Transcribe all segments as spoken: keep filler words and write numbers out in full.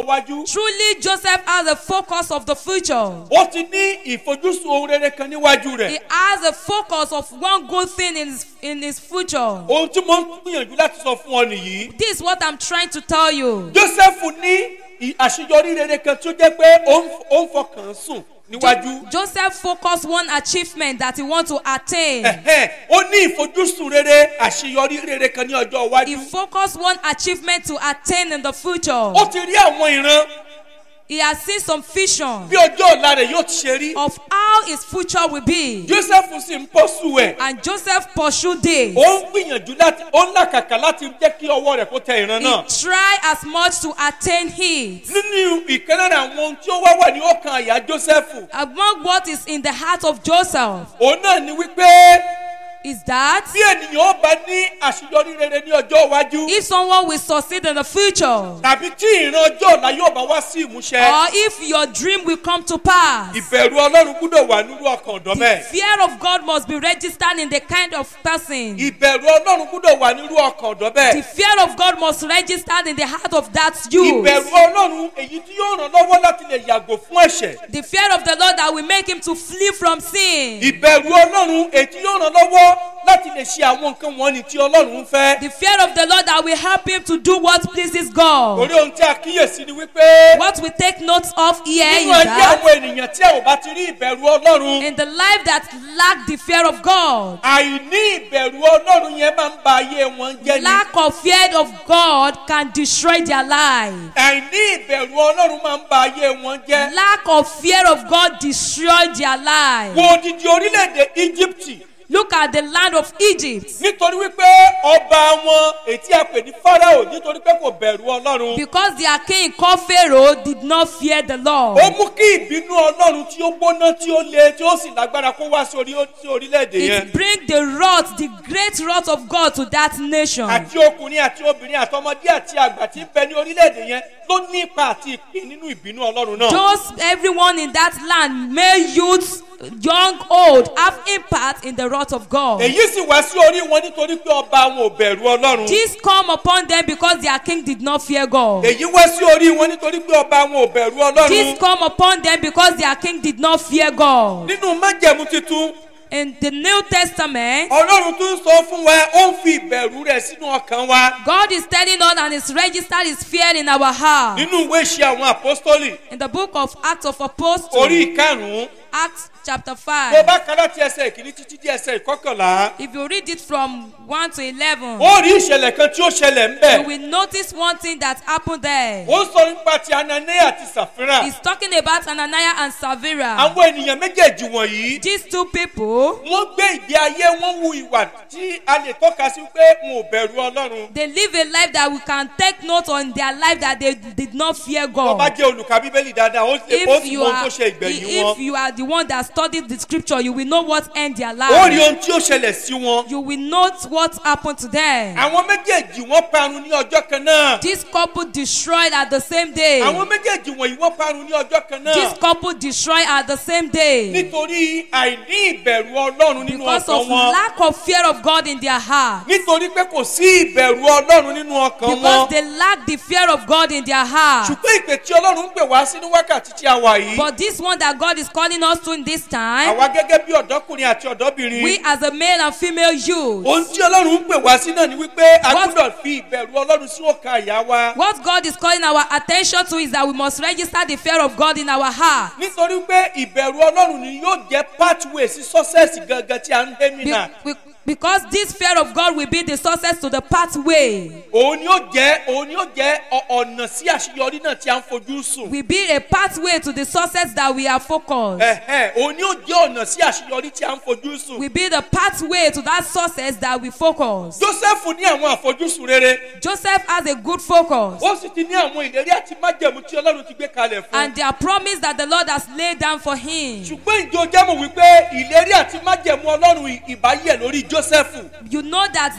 iwájú. Truly, Joseph has a focus of the future. Ó ti ní ìfojúsùn ohun rere kan níwájú rẹ̀. He has a focus of one good thing in his, in his future. Ohun tí mo ń gbìyànjú láti sọ fún ọ nìyí. This is what I'm trying to tell you. Joseph ní àṣeyọrí rere kan tó jẹ́ pé ó ń fọkàn sùn níwájú. Joseph focused one achievement that he want to attain. Ó ní ìfojúsùn rere àṣeyọrí rere kan ní ọjọ́ iwájú. He focused one achievement to attain in the future. Ó ti rí àwọn ìran. He has seen some vision Bí ọjọ́ ọ̀la rẹ̀ yóò ti ṣe rí. of how his future will be. Joseph sì ń pọ̀sù ẹ̀. And Joseph pursued this. Ó ń gbìyànjú láti ó ń làkàkà láti jẹ́ kí ọwọ́ rẹ̀ kó tẹ ìran náà. He tried as much to attain it. Nínú ìkan lára àwọn ohun tí ó wá wà ní ọkàn àyà Joseph. Among what is in the heart of Joseph Òun náà ni wípé is that bí ènìyàn ó bá ní àṣeyọrí rere ní ọjọ́ iwájú. if someone will succeed in the future, Tàbí tí ìran ọjọ́ ọ̀la yóò bá wá sí ìmúṣẹ. or if your dream will come to pass, Ìbẹ̀rù Ọlọ́run gbúdọ̀ wà nínú ọkàn ọ̀dọ́ the bẹ́ẹ̀. fear of God must be registered in the kind of person. Ìbẹ̀rù Ọlọ́run gbúdọ̀ wà nínú ọkàn ọ̀dọ́ The bẹ́ẹ̀. fear of God must register in the heart of that youth. Ìbẹ̀rù Ọlọ́run èyí tí yóò ràn lọ́wọ́ láti lè yàgò fún ẹ̀ṣẹ̀. The fear of the Lord that will make him to flee from sin. Ìbẹ̀rù Ọlọ́run èyí tí yóò ràn lọ́wọ́ láti lè ṣe àwọn nǹkan wọ̀nyí tí Ọlọ́run ń fẹ́. The fear of the Lord that will help him to do what pleases God. Torí ohun tí a kíyèsí ni wípé What we take note of here nínú is ayé that àwọn ènìyàn tí a ò bá ti rí ìbẹ̀rù Ọlọ́run, in the life that lack the fear of God, àìní ìbẹ̀rù Ọlọ́run yẹn máa ń ba ayé wọn jẹ́ ni. lack of fear of God can destroy their life. Àìní ìbẹ̀rù Ọlọ́run máa ń ba ayé wọn jẹ́. Lack of fear of God destroy their life. Wo odidi orílẹ̀-èdè Íjíbítì. Look at the land of Egypt. Nítorí wípé ọba wọn ètí a pè ní Fáráò nítorí pé kò bẹ̀rù Ọlọ́run. Because their king called Pharaoh did not fear the Lord. Ó mú kí ìbínú Ọlọ́run tí ó gbóná tí ó le tí ó sì lágbára kó wá sí orí sí orílẹ̀-èdè yẹn. It bring the wrath, the great wrath of God to that nation. Àti ọkùnrin àti obìnrin àtọmọdé àti àgbà tí ń bẹ ní orílẹ̀-èdè yẹn ló ní ipa àti ìpín nínú ìbínú Ọlọ́run náà. Those everyone in that land, male youths, young, old, have impact in the wrath of God. Èyí sì wá sí orí wọn nítorí pé ọba wọn ò bẹ̀rù Ọlọ́run. This come upon them because their king did not fear God. Èyí wá sí orí wọn nítorí pé ọba wọn ò bẹ̀rù Ọlọ́run. This come upon them because their king did not fear God. Nínú májẹ̀mú titun, In the New Testament, Ọlọ́run tún sọ fún wa, ó ń fi ìbẹ̀rù rẹ̀ sínú ọkàn wa. God is telling us and is registered his fear in our heart. Nínú ìwé ìṣe àwọn àpọ́stólì, In the book of Acts of Apostles, orí ìkarùn-ún, Acts chapter tó five, bá ka láti ẹsẹ̀ ìkíní títí dé ẹsẹ̀ ìkọkànlá, if you read it from one to eleven, ó rí ìṣẹ̀lẹ̀ kan tí ó ṣẹlẹ̀ ń you bẹ̀. will notice one thing that happened there. Ó sọ nípa ti Anania àti Sàfírà. He's talking about Ananias and Sapphira. Àwọn ènìyàn méjèèjì wọ̀nyí, These two people, wọ́n gbé ìgbé ayé, wọ́n hu ìwà tí a lè tọ́ka sí pé wọn ò bẹ̀rù Ọlọ́run. they live a life that we can take note on their life that they did not fear Tó bá God. jẹ́ olùkà Bíbélì dáadáa, ó sì ó If sì you mọ ohun are, tó ṣe ìgbẹ̀yìn if wọn. you are the one that studied the scripture, you will know what end their Ó rí life. ohun tí ó ṣẹlẹ̀ sí wọn. You will note what happened to them. Àwọn méjèèjì wọ́n parun ní ọjọ́ kan náà. This couple destroyed at the same day. Àwọn méjèèjì wọ̀nyí wọ́n parun ní ọjọ́ kan náà. This couple destroyed at the same day. Nítorí àìní ìbẹ̀rù Ọlọ́run nínú Because ọkàn of wọn. lack of fear of God in their heart. Nítorí pé kò sí ìbẹ̀rù Ọlọ́run nínú ọkàn Because wọn. they lack the fear of God in their heart. Ṣùgbọ́n ìpè tí Ọlọ́run ń pè wá sí ní wákàtí tí a wà yìí. But this one that God is calling us to in this time, Àwa gẹ́gẹ́ bí ọ̀dọ́kùnrin àti ọ̀dọ́bìnrin. we as a male and female youth, Ohun tí Ọlọ́run ń pè wá sí náà ni wípé a What- gbọ́dọ̀ fi ìbẹ̀rù Ọlọ́run sí ọkàn àyà wa. what God is calling our attention to is that we must register the fear of God in our heart. Nítorí pé ìbẹ̀rù Ọlọ́run ni yóò jẹ́ pathway sí success gangan tí a ń hé mi Be- náà. be- because this fear of God will be the success to the pathway. Òun ni ó jẹ́ òun ni ó jẹ́ ọ- ọ̀nà sí àṣeyọrí náà tí a ń fojú sùn. Will be a pathway to the success that we are focused. Ẹ̀hẹ̀, òun ni ó jẹ́ ọ̀nà sí àṣeyọrí tí a ń fojú sùn. Will be the pathway to that success that we focus. Joseph ní àwọn àfojúsùn rere. Joseph has a good focus. Ó sì ti ní àwọn ìlérí àti májẹ̀mú tí Ọlọ́run ti gbé kalẹ̀ fún. And their promise that the Lord has laid down for him. Ṣùgbọ́n ìjọ jẹ́ mọ̀ wípé ìlérí àti májẹ̀mú Ọlọ́run ìbáyẹ̀ lórí Joseph. You know that this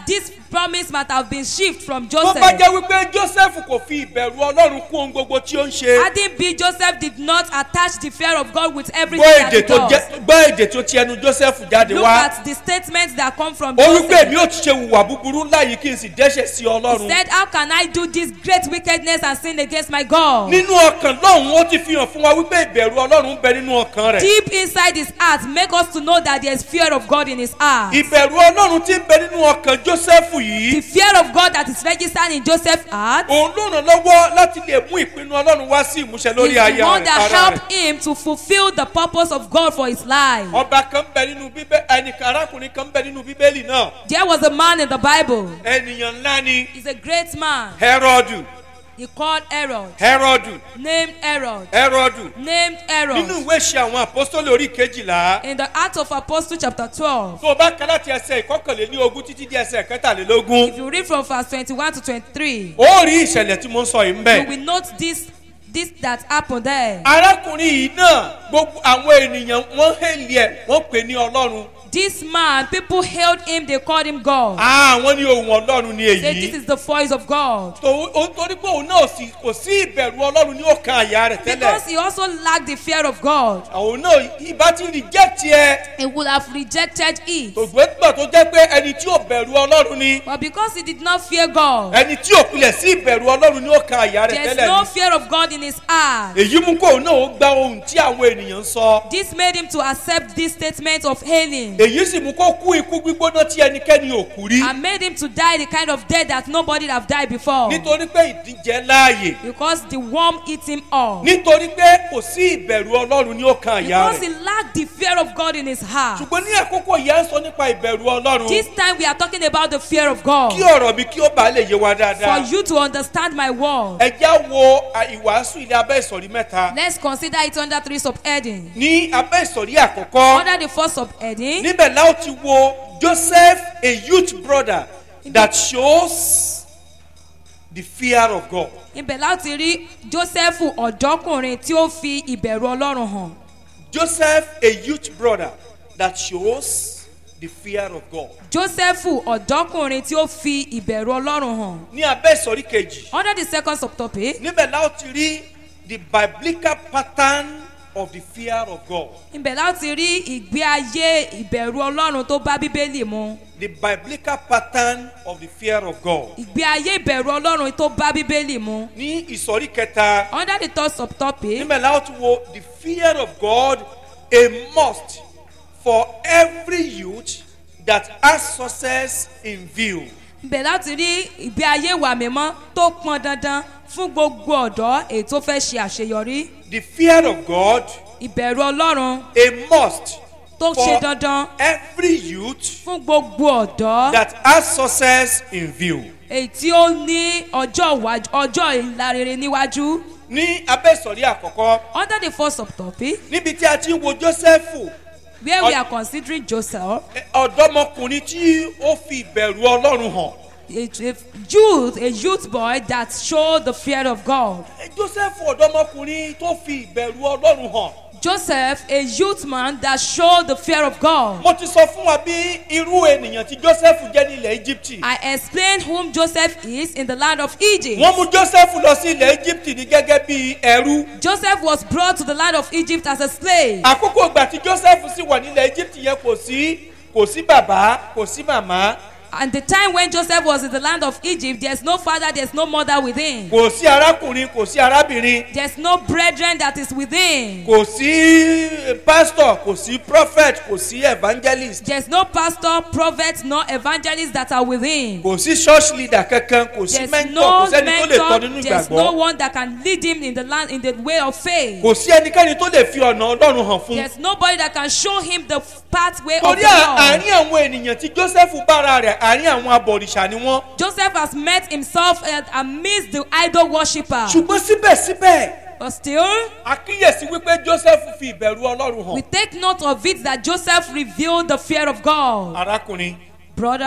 promise might have been shifted from tó bá Joseph. jẹ́ wípé Joseph kò fi ìbẹ̀rù Ọlọ́run kún ohun gbogbo tí ó ń ṣe. Hadn't be Joseph did not attach the fear of God with everything gbọ́ that èdè he tó does. jẹ́ gbọ́ èdè tó ti ẹnu Joseph jáde Look wá. at the statements that come from ó wípé Joseph. èmi ò ti ṣe hùwà búburú ńlá yìí kí n sì dẹ́ṣẹ̀ sí He Ọlọ́run. said, how can I do this great wickedness and sin against my God? nínú ọkàn lọ́hùn ó ti fi hàn fún wa wípé ìbẹ̀rù Ọlọ́run ń bẹ nínú ọkàn rẹ̀. Deep inside his heart, make us to know that there is fear of God in his heart. ìbẹ̀rù Ọlọ́run tí ń bẹ nínú ọkàn Joseph The yìí. fear of God that is registered in Joseph's heart òun ló ràn lọ́wọ́ láti lè mú ìpinnu Ọlọ́run wá sí ìmúṣẹ is lórí the aya one rẹ̀ that ara rẹ̀. helped him to fulfill the purpose of God for his life. ọba kan bẹ nínú bíbélì ẹnìkan arákùnrin kan bẹ nínú bíbélì náà. There was a man in the Bible. ènìyàn ńlá ni He's a great man. Hẹ́rọ́dù. He called Herod. Hẹ́rọ́dù. Named Herod. Hẹ́rọ́dù. Named Herod. nínú ìwé ìṣe àwọn àpọ́sítélì orí kejìlá. In the Acts of Apostles chapter twelve. tó o bá kà láti ẹsẹ̀ ìkọkànléní ogún títí di ẹsẹ̀ kẹtàlélógún. If you read from verse twenty-one to twenty-three, ó rí ìṣẹ̀lẹ̀ tí mo ń sọ yìí ń you bẹ̀. will note this this that happened there. arákùnrin yìí náà gbogbo àwọn ènìyàn wọ́n hèlì ẹ̀ wọ́n pè ní Ọlọ́run. This man, people hailed him, they called him God. àwọn ní ohùn Ọlọ́run ni Say, this èyí. is the voice of God. tó o torí pé òun náà sì- kò sí ìbẹ̀rù Ọlọ́run ní ọkàn àyà rẹ̀ tẹ́lẹ̀. Because he also lacked the fear of God, òun náà ibà ti reject ẹ. he would have rejected it. ògbé gbà tó jẹ́ pé ẹni tí ò bẹ̀rù Ọlọ́run ni. But because he did not fear God, ẹni tí ò pilẹ̀ sí ìbẹ̀rù Ọlọ́run ní ọkàn àyà rẹ̀ there's tẹ́lẹ̀ no ni. fear of God in his heart. èyí mú kó òun náà ó gba ohun tí àwọn ènìyàn ń sọ. This made him to accept this statement of hailing èyí sì mú kó kú ikú gbígbóná tí ẹnikẹ́ni ò kú rí. and made him to die the kind of death that nobody have died before. nítorí pé ìdíjẹ láàyè. Because the worm eat him up. nítorí pé kò sí ìbẹ̀rù Ọlọ́run ní ọkàn àyà Because he rẹ̀. lacked the fear of God in his heart. ṣùgbọ́n ní àkókò yìí à ń sọ nípa ìbẹ̀rù Ọlọ́run. This time we are talking about the fear of God. kí ọ̀rọ̀ mi kí ó bàa lè yé wa For dáadáa. you to understand my word, ẹ já wo à, ìwàásù ilé abẹ́ ìsọ̀rí mẹ́ta. let's consider it under three subheadings. ní abẹ́ ìsọ̀rí àkọ́kọ́. Under the first subheading, níbẹ̀ la ó ti wo Joseph, a youth brother that shows the fear of God. ibẹ̀ láti rí Jósẹ́fù ọ̀dọ́kùnrin tí ó fi ìbẹ̀rù Ọlọ́run hàn. Joseph, a youth brother that shows the fear of God. Jósẹ́fù ọ̀dọ́kùnrin tí ó fi ìbẹ̀rù Ọlọ́run hàn. ní abẹ́ ìsọ̀rí kejì. Under the second subtopic, níbẹ̀ la ó ti rí the biblical pattern of the fear of God. ibẹ̀ láti rí ìgbé ayé ìbẹ̀rù Ọlọ́run tó bá Bíbélì mu. The biblical pattern of the fear of God. Ìgbé ayé ìbẹ̀rù Ọlọ́run tó bá Bíbélì mu. ní ìsọ̀rí kẹta. Under the third subtopic, níbẹ̀ la ó ti wo the fear of God, a must for every youth that has success in view. ibẹ̀ láti rí ìgbé ayé ìwà mímọ́ tó pọn dandan fún gbogbo ọ̀dọ́ èyí tó fẹ́ ṣe àṣeyọrí. The fear of God, Ìbẹ̀rù Ọlọ́run a must tó ṣe for dandan every youth fún gbogbo ọ̀dọ́ that has success in view. èyí tí ó ní ọjọ́ ìwájú ọjọ́ ìlà rere níwájú. ní abẹ́ ìsọ̀rí àkọ́kọ́. Under the first subtopic, níbi tí a ti ń wo Jósẹ́fù, where we Ọ- are considering Joseph, ọ̀dọ́mọkùnrin tí ó fi ìbẹ̀rù Ọlọ́run hàn. a, a youth, a youth boy that showed the fear of God. Jósẹ́fù ọ̀dọ́mọkùnrin tó fi ìbẹ̀rù Ọlọ́run hàn. Joseph, a youth man that showed the fear of God. mo ti sọ fún wa bí irú ènìyàn tí Jósẹ́fù jẹ́ ní ilẹ̀ Íjíbítì. I explained whom Joseph is in the land of Egypt. wọ́n mú Jósẹ́fù lọ sí ilẹ̀ Íjíbítì ní gẹ́gẹ́ bí ẹrú. Joseph was brought to the land of Egypt as a slave. àkókò ìgbà tí Jósẹ́fù sì wà nílẹ̀ Íjíbítì yẹn kò sí kò sí bàbá kò sí màmá. And the time when Joseph was in the land of Egypt, there's no father, there's no mother with him. kò sí arákùnrin kò sí arábìnrin. There's no brethren that is with him. kò sí pastor kò sí prophet kò sí evangelist. There's no pastor, prophet, nor evangelist that are with him. kò sí church leader kankan kò sí There's mentor no kò sẹ́ni tó lè tọ́ mentor, nínú there's no ìgbàgbọ́. one that can lead him in the land in the way of faith. kò sí ẹnikẹ́ni tó lè fi ọ̀nà Ọlọ́run hàn fún. There's nobody that can show him the pathway of torí the Lord. àárín àwọn ènìyàn tí Jósẹ́fù bára rẹ̀ àárín àwọn abọ̀rìṣà ni wọ́n. Joseph has met himself uh, amidst the idol worshipper. ṣùgbọ́n síbẹ̀síbẹ̀ But still, àkíyèsí wípé Jósẹ́fù fi ìbẹ̀rù Ọlọ́run hàn. we take note of it that Joseph revealed the fear of God. arákùnrin Brother,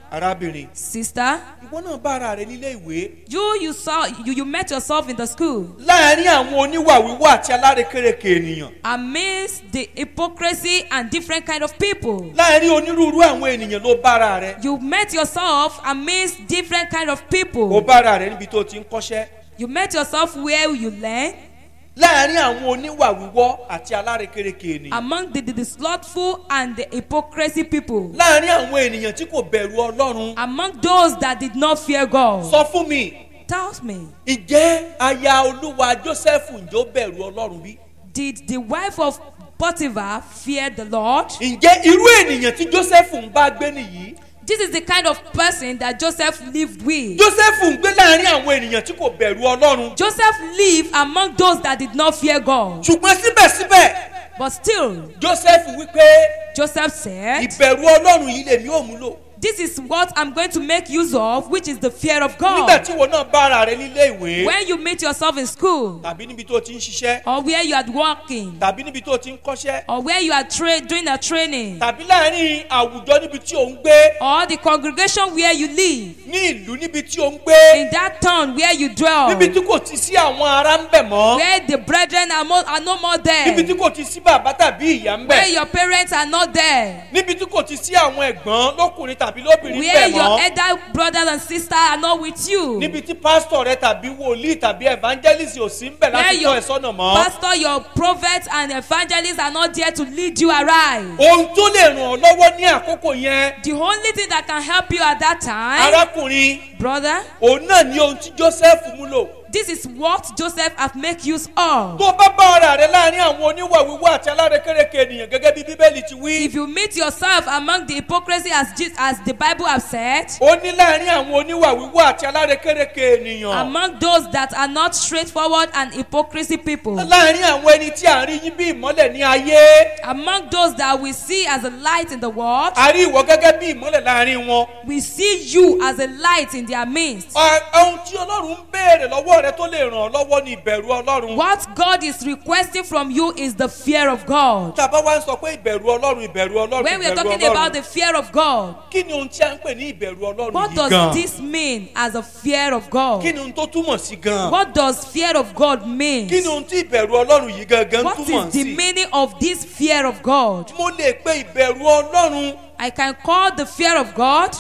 arábìnrin. sister, ìwọ náà bá ara rẹ nílé ìwé. you you saw you, you met yourself in the school láàárín àwọn oníwà wíwá àti alárékérekè ènìyàn. amidst the hypocrisy and different kind of people. láàárín onírúurú àwọn ènìyàn ló bá ara rẹ. You met yourself amidst different kind of ó people. bá ara rẹ níbi tó ti ń kọ́ṣẹ́. You met yourself where you learn láàárín àwọn oníwà wíwọ́ àti alárékérekè ènìyàn. among the, the, the slothful and the hypocrisy people. láàárín àwọn ènìyàn tí kò bẹ̀rù ọlọ́run. Among those that did not fear God. sọ fún mi. Tell me, ǹjẹ́ aya olúwa Jósẹ́fù ǹjẹ́ ó bẹ̀rù ọlọ́run bí? did the wife of Potiphar fear the Lord? ǹjẹ́ irú ènìyàn tí Jósẹ́fù ń bá gbé nìyí? This is the kind of person that Joseph lived with. Jósẹ́fù ń gbé láàárín àwọn ènìyàn tí kò bẹ̀rù ọlọ́run. Joseph lived among those that did not fear God. ṣùgbọ́n síbẹ̀síbẹ̀ But still, Jósẹ́fù wípé Joseph said, ìbẹ̀rù ọlọ́run yìí lèmi ò múlò. this is what I'm going to make use of, which is the fear of nígbà God. tí ìwọ náà bá ara rẹ nílé ìwé. When you meet yourself in school, tàbí níbi tó ti ń ṣiṣẹ́. or where you are working, tàbí níbi tó ti ń kọ́ṣẹ́. or where you are tra- doing a training, tàbí láàárín àwùjọ níbi tí ò ń gbé. or the congregation where you live, ní ìlú níbi tí ò ń gbé. in that town where you dwell, níbi tí kò ti sí àwọn ará ń bẹ̀ mọ́. where the brethren are, mo- are no more níbi tí there, kò ti sí bàbá tàbí ìyá ń where bẹ̀. your parents are not there, níbi tí kò ti sí àwọn ẹ̀gbọ́n lọ́kùnrin tàbí lóbìnrin where bẹ̀ your mọ́. elder brothers and sisters are not with you, níbi tí pásítọ̀ rẹ tàbí wòlíì tàbí evangelist ò sí ń bẹ̀ where láti tọ́ your ẹ sọ́nà mọ́. pastor, your prophet and evangelists are not there to lead you aright. ohun tó lè ràn ọ́ lọ́wọ́ ní àkókò yẹn. The only thing that can help you at that time, arákùnrin brother, òun náà ní ohun tí Joseph mú lò. this is what Joseph has make use of. tó o bá bá ara rẹ láàrin àwọn oníwà wíwá àti alárékérekè ènìyàn gẹ́gẹ́ bí bíbélì ti wí. If you meet yourself among the hypocrisy as Je- as the Bible has said, ó ní láàrin àwọn oníwà wíwá àti alárékérekè ènìyàn. among those that are not straightforward and hypocrisy people, láàrin àwọn ẹni tí à ń rí yín bí ìmọ́lẹ̀ ní ayé. among those that we see as a light in the world, a rí ìwọ gẹ́gẹ́ bí ìmọ́lẹ̀ láàrin wọn. we see you as a light in their midst. Ọ- ohun tí Ọlọ́run ń béèrè lọ́wọ́ rẹ tó lè ràn ọ́ lọ́wọ́ ní ìbẹ̀rù Ọlọ́run. What God is requesting from you is the fear of God. tá a bá wá ń sọ pé ìbẹ̀rù Ọlọ́run ìbẹ̀rù Ọlọ́run When we are ìbẹ̀rù talking about Ọlọ́run. the fear of God, kí ni ohun tí a ń pè ní ìbẹ̀rù Ọlọ́run what yìí does gan? this mean as a fear of God? kí ni ohun tó túmọ̀ sí gan? What does fear of God mean? kí ni ohun tí ìbẹ̀rù Ọlọ́run yìí gangan What túmọ̀ is the sí? meaning of this fear of God? mo lè pe ìbẹ̀rù Ọlọ́run. I can call the fear of God.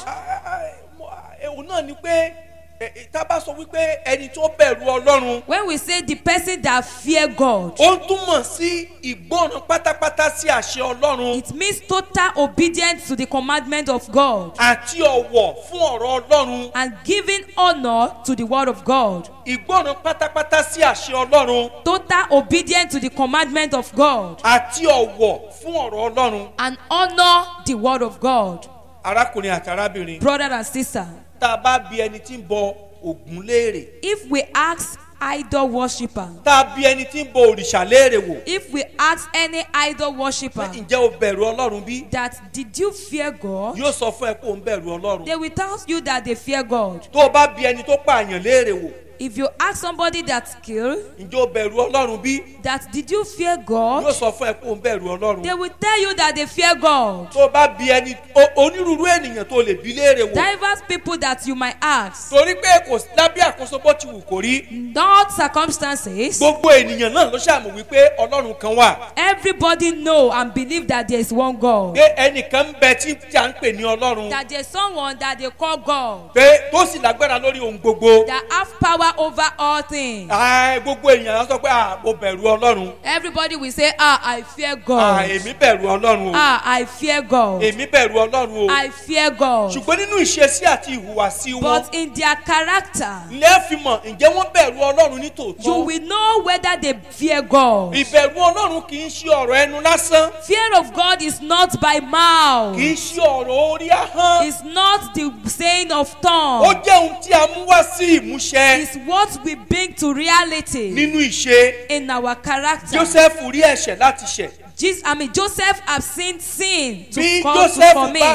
òun náà ni pé eh, eh, tá a bá sọ wípé ẹni tó bẹ̀rù Ọlọ́run. When we say the person that fear God, ó ń túmọ̀ sí ìgbọràn pátápátá sí àṣẹ Ọlọ́run. it means total obedience to the commandment of God àti ọ̀wọ̀ fún ọ̀rọ̀ Ọlọ́run. and giving honor to the word of God. ìgbọràn pátápátá sí àṣẹ Ọlọ́run. Total obedience to the commandment of God àti ọ̀wọ̀ fún ọ̀rọ̀ Ọlọ́run. and honor the word of God. arákùnrin àti arábìnrin. Brother and sister, tá a bá bi ẹni tí ń bọ Ògún léèrè. if we ask idol worshipper, tá a bi ẹni tí ń bọ òrìṣà léèrè wò. if we ask any idol worshipper ǹjẹ́ o bẹ̀rù Ọlọ́run bí? that did you fear God, yóò sọ fún ẹ pé òun bẹ̀rù Ọlọ́run. they will tell you that they fear God. tó o bá bi ẹni tó pààyàn léèrè wò. If you ask somebody that's killed ǹjẹ́ o bẹ̀rù Ọlọ́run bí? that did you fear yóò God, sọ fún ẹ pé òun bẹ̀rù Ọlọ́run. they will tell you that they fear God. tó o bá bi ẹni o- onírúurú ènìyàn tó lè bi léèrè wò. Diverse people that you might ask, torí pé kò sí- lábẹ́ àkóso bó ti wù kó rí. not circumstances, gbogbo ènìyàn náà ló ṣàmù wípé Ọlọ́run kan wà. everybody know and believe that there is one God, pé ẹnìkan ń bẹ tí tí à ń pè ní Ọlọ́run. that there is someone that they call God, pé tó sì lágbára lórí ohun gbogbo. that have power over all things. Ah, gbogbo èèyàn á sọ pé ah, mo bẹ̀rù Ọlọ́run. Everybody will say, ah, I fear Ah, God. èmi bẹ̀rù Ọlọ́run o. Ah, I fear God. èmi bẹ̀rù Ọlọ́run o. I fear God. ṣùgbọ́n nínú ìṣesí àti ìhùwàsí wọn. But in their character, lẹ́ẹ̀ fi mọ̀ ǹjẹ́ wọ́n bẹ̀rù Ọlọ́run ní you tòótọ́. will know whether they fear God. ìbẹ̀rù Ọlọ́run kì í ṣe ọ̀rọ̀ ẹnu lásán. Fear of God is not by mouth. kì í ṣe ọ̀rọ̀ orí ahọ́n. It's not the saying of ó tongue. jẹ́ ohun tí a mú wá sí ìmúṣẹ It's what we bring to reality nínú ìṣe. in our character. Joseph rí ẹ̀ṣẹ̀ láti ṣẹ̀. Jesus, I mean, Joseph have seen sin to bí cause to Joseph commit. bá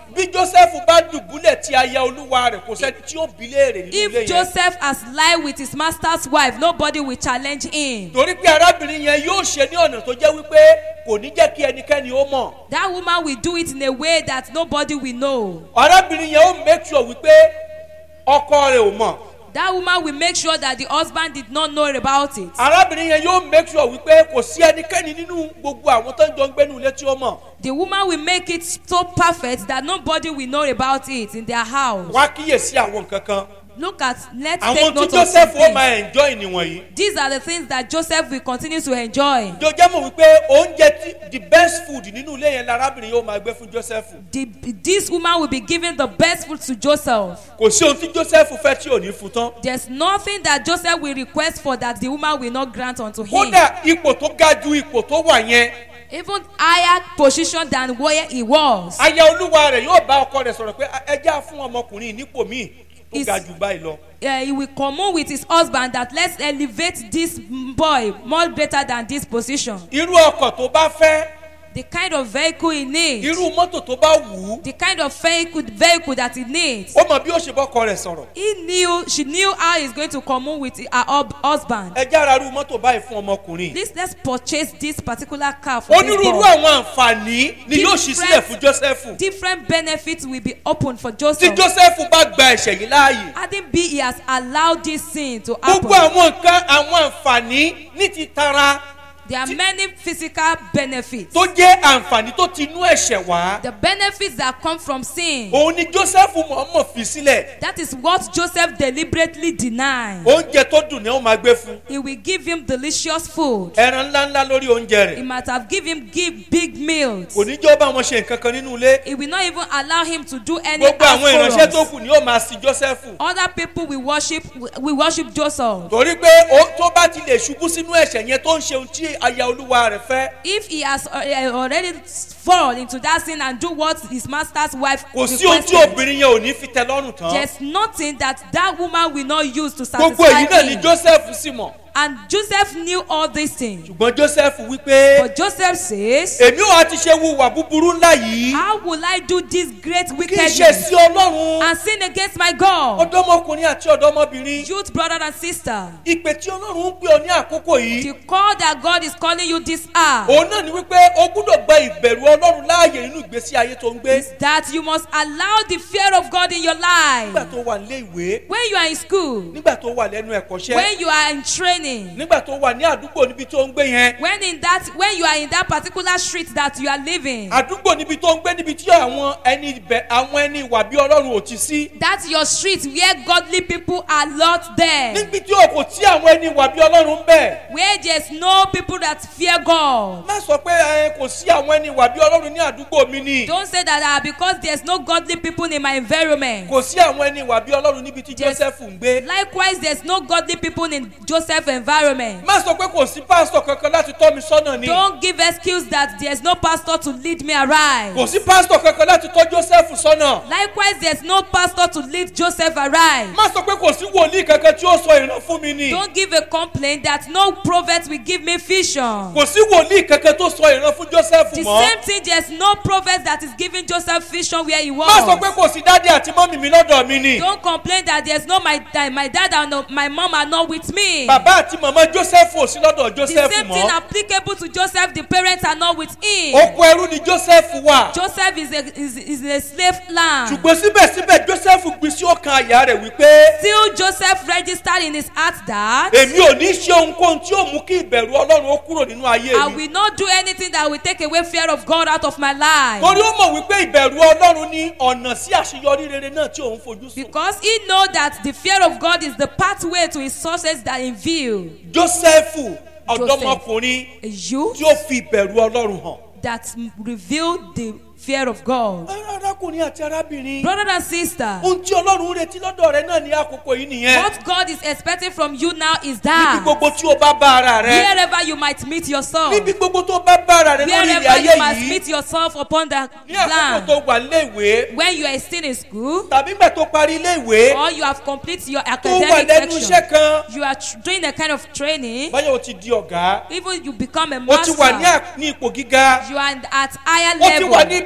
bí Joseph bá dùbúlẹ̀ tí aya olúwa rẹ̀ kò sẹ́ni tí ó bi léèrè nínú ilé If yẹn. Joseph has lied with his master's wife, nobody will challenge him. torí pé arábìnrin yẹn yóò ṣe ní ọ̀nà tó jẹ́ wípé kò ní jẹ́ kí ẹnikẹ́ni ó mọ̀. That woman will do it in a way that nobody will know. arábìnrin yẹn ó make sure wípé ọkọ rẹ̀ ò mọ̀. That woman will make sure that the husband did not know about it. arábìnrin yẹn yóò make sure wípé kò sí ẹnikẹ́ni nínú gbogbo àwọn tó ń jọ ń gbénu ilé tí ó mọ̀. The woman will make it so perfect that nobody will know about it in their house. wá kíyèsí àwọn nǹkan kan. Look at, let's àwọn take tí note of Joseph ó something. máa enjoy nìwọ̀nyí. These are the things that Joseph will continue to enjoy. jọjá mọ̀ wípé oúnjẹ tí the best food nínú ilé yẹn lárábìnrin yóò máa gbé fún Joseph. The, this woman will be giving the best food to Joseph. kò sí ohun tí Joseph fẹ́ tí ò ní fún tán. There's nothing that Joseph will request for that the woman will not grant unto him. kódà ipò tó ga ju ipò tó wà yẹn. Even higher position than where he was. aya olúwa rẹ̀ yóò bá ọkọ rẹ̀ sọ̀rọ̀ pé ẹja fún ọmọkùnrin nípò míì tó ga jù báyìí lọ. Uh, he will commune with his husband that let's elevate this boy more better than this position. irú ọkọ̀ tó bá fẹ́. The kind of vehicle he needs. irú mọ́tò tó bá wù ú. The kind of vehicle, vehicle that he needs. ó mọ bí ó ṣe bọ́kọ rẹ̀ sọ̀rọ̀. He knew, she knew how he's going to commune with her hub- husband. ẹja ara irú mọ́tò báyìí fún ọmọkùnrin. This, let's purchase this particular car for this onírúurú boy. àwọn àǹfààní ni yóò ṣí sílẹ̀ fún Joseph. Different benefits will be open for tí Joseph. Joseph bá gba ẹ̀ṣẹ̀ yìí láàyè. Hadn't be he has allowed this sin to happen. gbogbo àwọn nǹkan àwọn àǹfààní ní ti tara. There are many physical benefits. tó jẹ́ àǹfààní tó ti inú ẹ̀ṣẹ̀ wá. The benefits that come from sin. òun ni Joseph mọ̀ọ́mọ̀ fi sílẹ̀. That is what Joseph deliberately denied. oúnjẹ tó dùn ni ó máa gbé fún. He will give him delicious food. ẹran ńláńlá lórí oúnjẹ He rẹ̀. might have given him give big meals. kò ní jẹ́ ó bá wọn ṣe nǹkan kan nínú ilé. He will not even allow him to do any gbogbo àwọn ìránṣẹ́ tó outpours. kù ni ó máa sin Joseph. Other people will worship will worship Joseph. torí pé ó- tó bá ti lè ṣubú sínú ẹ̀ṣẹ̀ yẹn tó ń ṣe ohun tí aya olúwa rẹ̀ fẹ́. If he has uh, already fall into that sin and do what his master's wife kò sí ohun tí requested, obìnrin yẹn ò ní fi tẹ́ lọ́rùn tán. there's nothing that that woman will not use to gbogbo satisfy èyí náà ni him. Joseph sì mọ̀. And Joseph knew all these things. ṣùgbọ́n Joseph wí pé But Joseph says, èmi ò wá ti ṣe wùwà búburú ńlá yìí. how will I do this great kí n ṣe wickedness sí Ọlọ́run. and sin against my God? ọ̀dọ́mọkùnrin àti ọ̀dọ́mọbìnrin. Youth brother and sister, ìpè tí Ọlọ́run ń pè ọ ní àkókò yìí. the call that God is calling you this hour òun náà ni wípé o gbúdọ̀ gba ìbẹ̀rù Ọlọ́run láàyè nínú ìgbésí ayé tó ń gbé. is that you must allow the fear of God in your nígbà life. tó wà nílé ìwé. When you are in school, nígbà tó wà lẹ́nu ẹ̀kọ́ṣẹ́. when you are in training, nígbà tó wà ní àdúgbò níbi tó ń gbé yẹn. when in that when you are in that particular street that you are living, àdúgbò níbi tó ń gbé níbi tí àwọn ẹni ibẹ̀ àwọn ẹni ìwà bí Ọlọ́run ò ti sí. that's your street where godly people are lot there, níbi tí o kò tí àwọn ẹni ìwà bí Ọlọ́run ń bẹ̀. where there's no people that fear God. má sọ pé ẹ kò sí àwọn ẹni ìwà bí Ọlọ́run ní àdúgbò mi ni. Don't say that ah, because there's no godly people in my environment. kò sí àwọn ẹni ìwà bí Ọlọ́run níbi tí Yes. Joseph ń gbé. Likewise, there's no godly people in Joseph's environment. má sọ pé kò sí pásítọ̀ kankan láti tọ́ mi sọ́nà ni. Don't give excuse that there's no pastor to lead me aright. kò sí pásítọ̀ kankan láti tọ́ Joseph sọ́nà. Likewise, there's no pastor to lead Joseph aright. má sọ pé kò sí wòlíì kankan tí ó sọ ìran fún mi ni. Don't give a complaint that no prophet will give me vision. kò sí wòlíì kankan tó sọ ìran fún Joseph The mọ́. same thing, there's no prophet that is giving Joseph vision where he má sọ pé was. kò sí dádì àti mọ́mì mi lọ́dọ̀ mi ni. Don't complain that there's no my dad, my dad and no, my mom are not with me. bàbá àti màmá Joseph ò sí lọ́dọ̀ The Joseph same thing mọ́. applicable to Joseph, the parents are not with him. oko ẹrú ni Joseph wà. Joseph is a is, is in a slave land. ṣùgbọ́n síbẹ̀síbẹ̀ Joseph gbin sí ọkàn àyà rẹ̀ wípé Still Joseph registered in his heart that èmi ò ní ṣe ohunkóhun tí ó mú kí ìbẹ̀rù Ọlọ́run ó kúrò nínú ayé I mi. will not do anything that will take away fear of God out of my life. torí ó mọ̀ wípé ìbẹ̀rù Ọlọ́run ní ọ̀nà sí àṣeyọrí rere náà tí òun fojú sùn. Because he know that the fear of God is the pathway to his success that in view. Joseph ọ̀dọ́mọkùnrin A youth tí ó fi ìbẹ̀rù Ọlọ́run hàn. that revealed the fear of God. arákùnrin àti arábìnrin. Brother and sister, ohun tí Ọlọ́run ń retí lọ́dọ̀ rẹ náà ní àkókò yìí nìyẹn. what God is expecting from you now is níbi that gbogbo tí o bá bá ara rẹ. wherever you might meet yourself, níbi gbogbo tó bá bá ara rẹ lórí ilẹ̀ wherever you ayé must yìí. meet yourself upon the ní àkókò land, tó wà nílé ìwé. when you are still in school tàbí gbà tó parí ilé ìwé. or you have completed your tó wà academic lẹ́nu section, iṣẹ́ kan. you are tr- doing a kind of training, báyọ̀ o ti di ọ̀gá. even you become a o ti wà ní master, à- ní ipò gíga. you are at higher o ti wà ní level,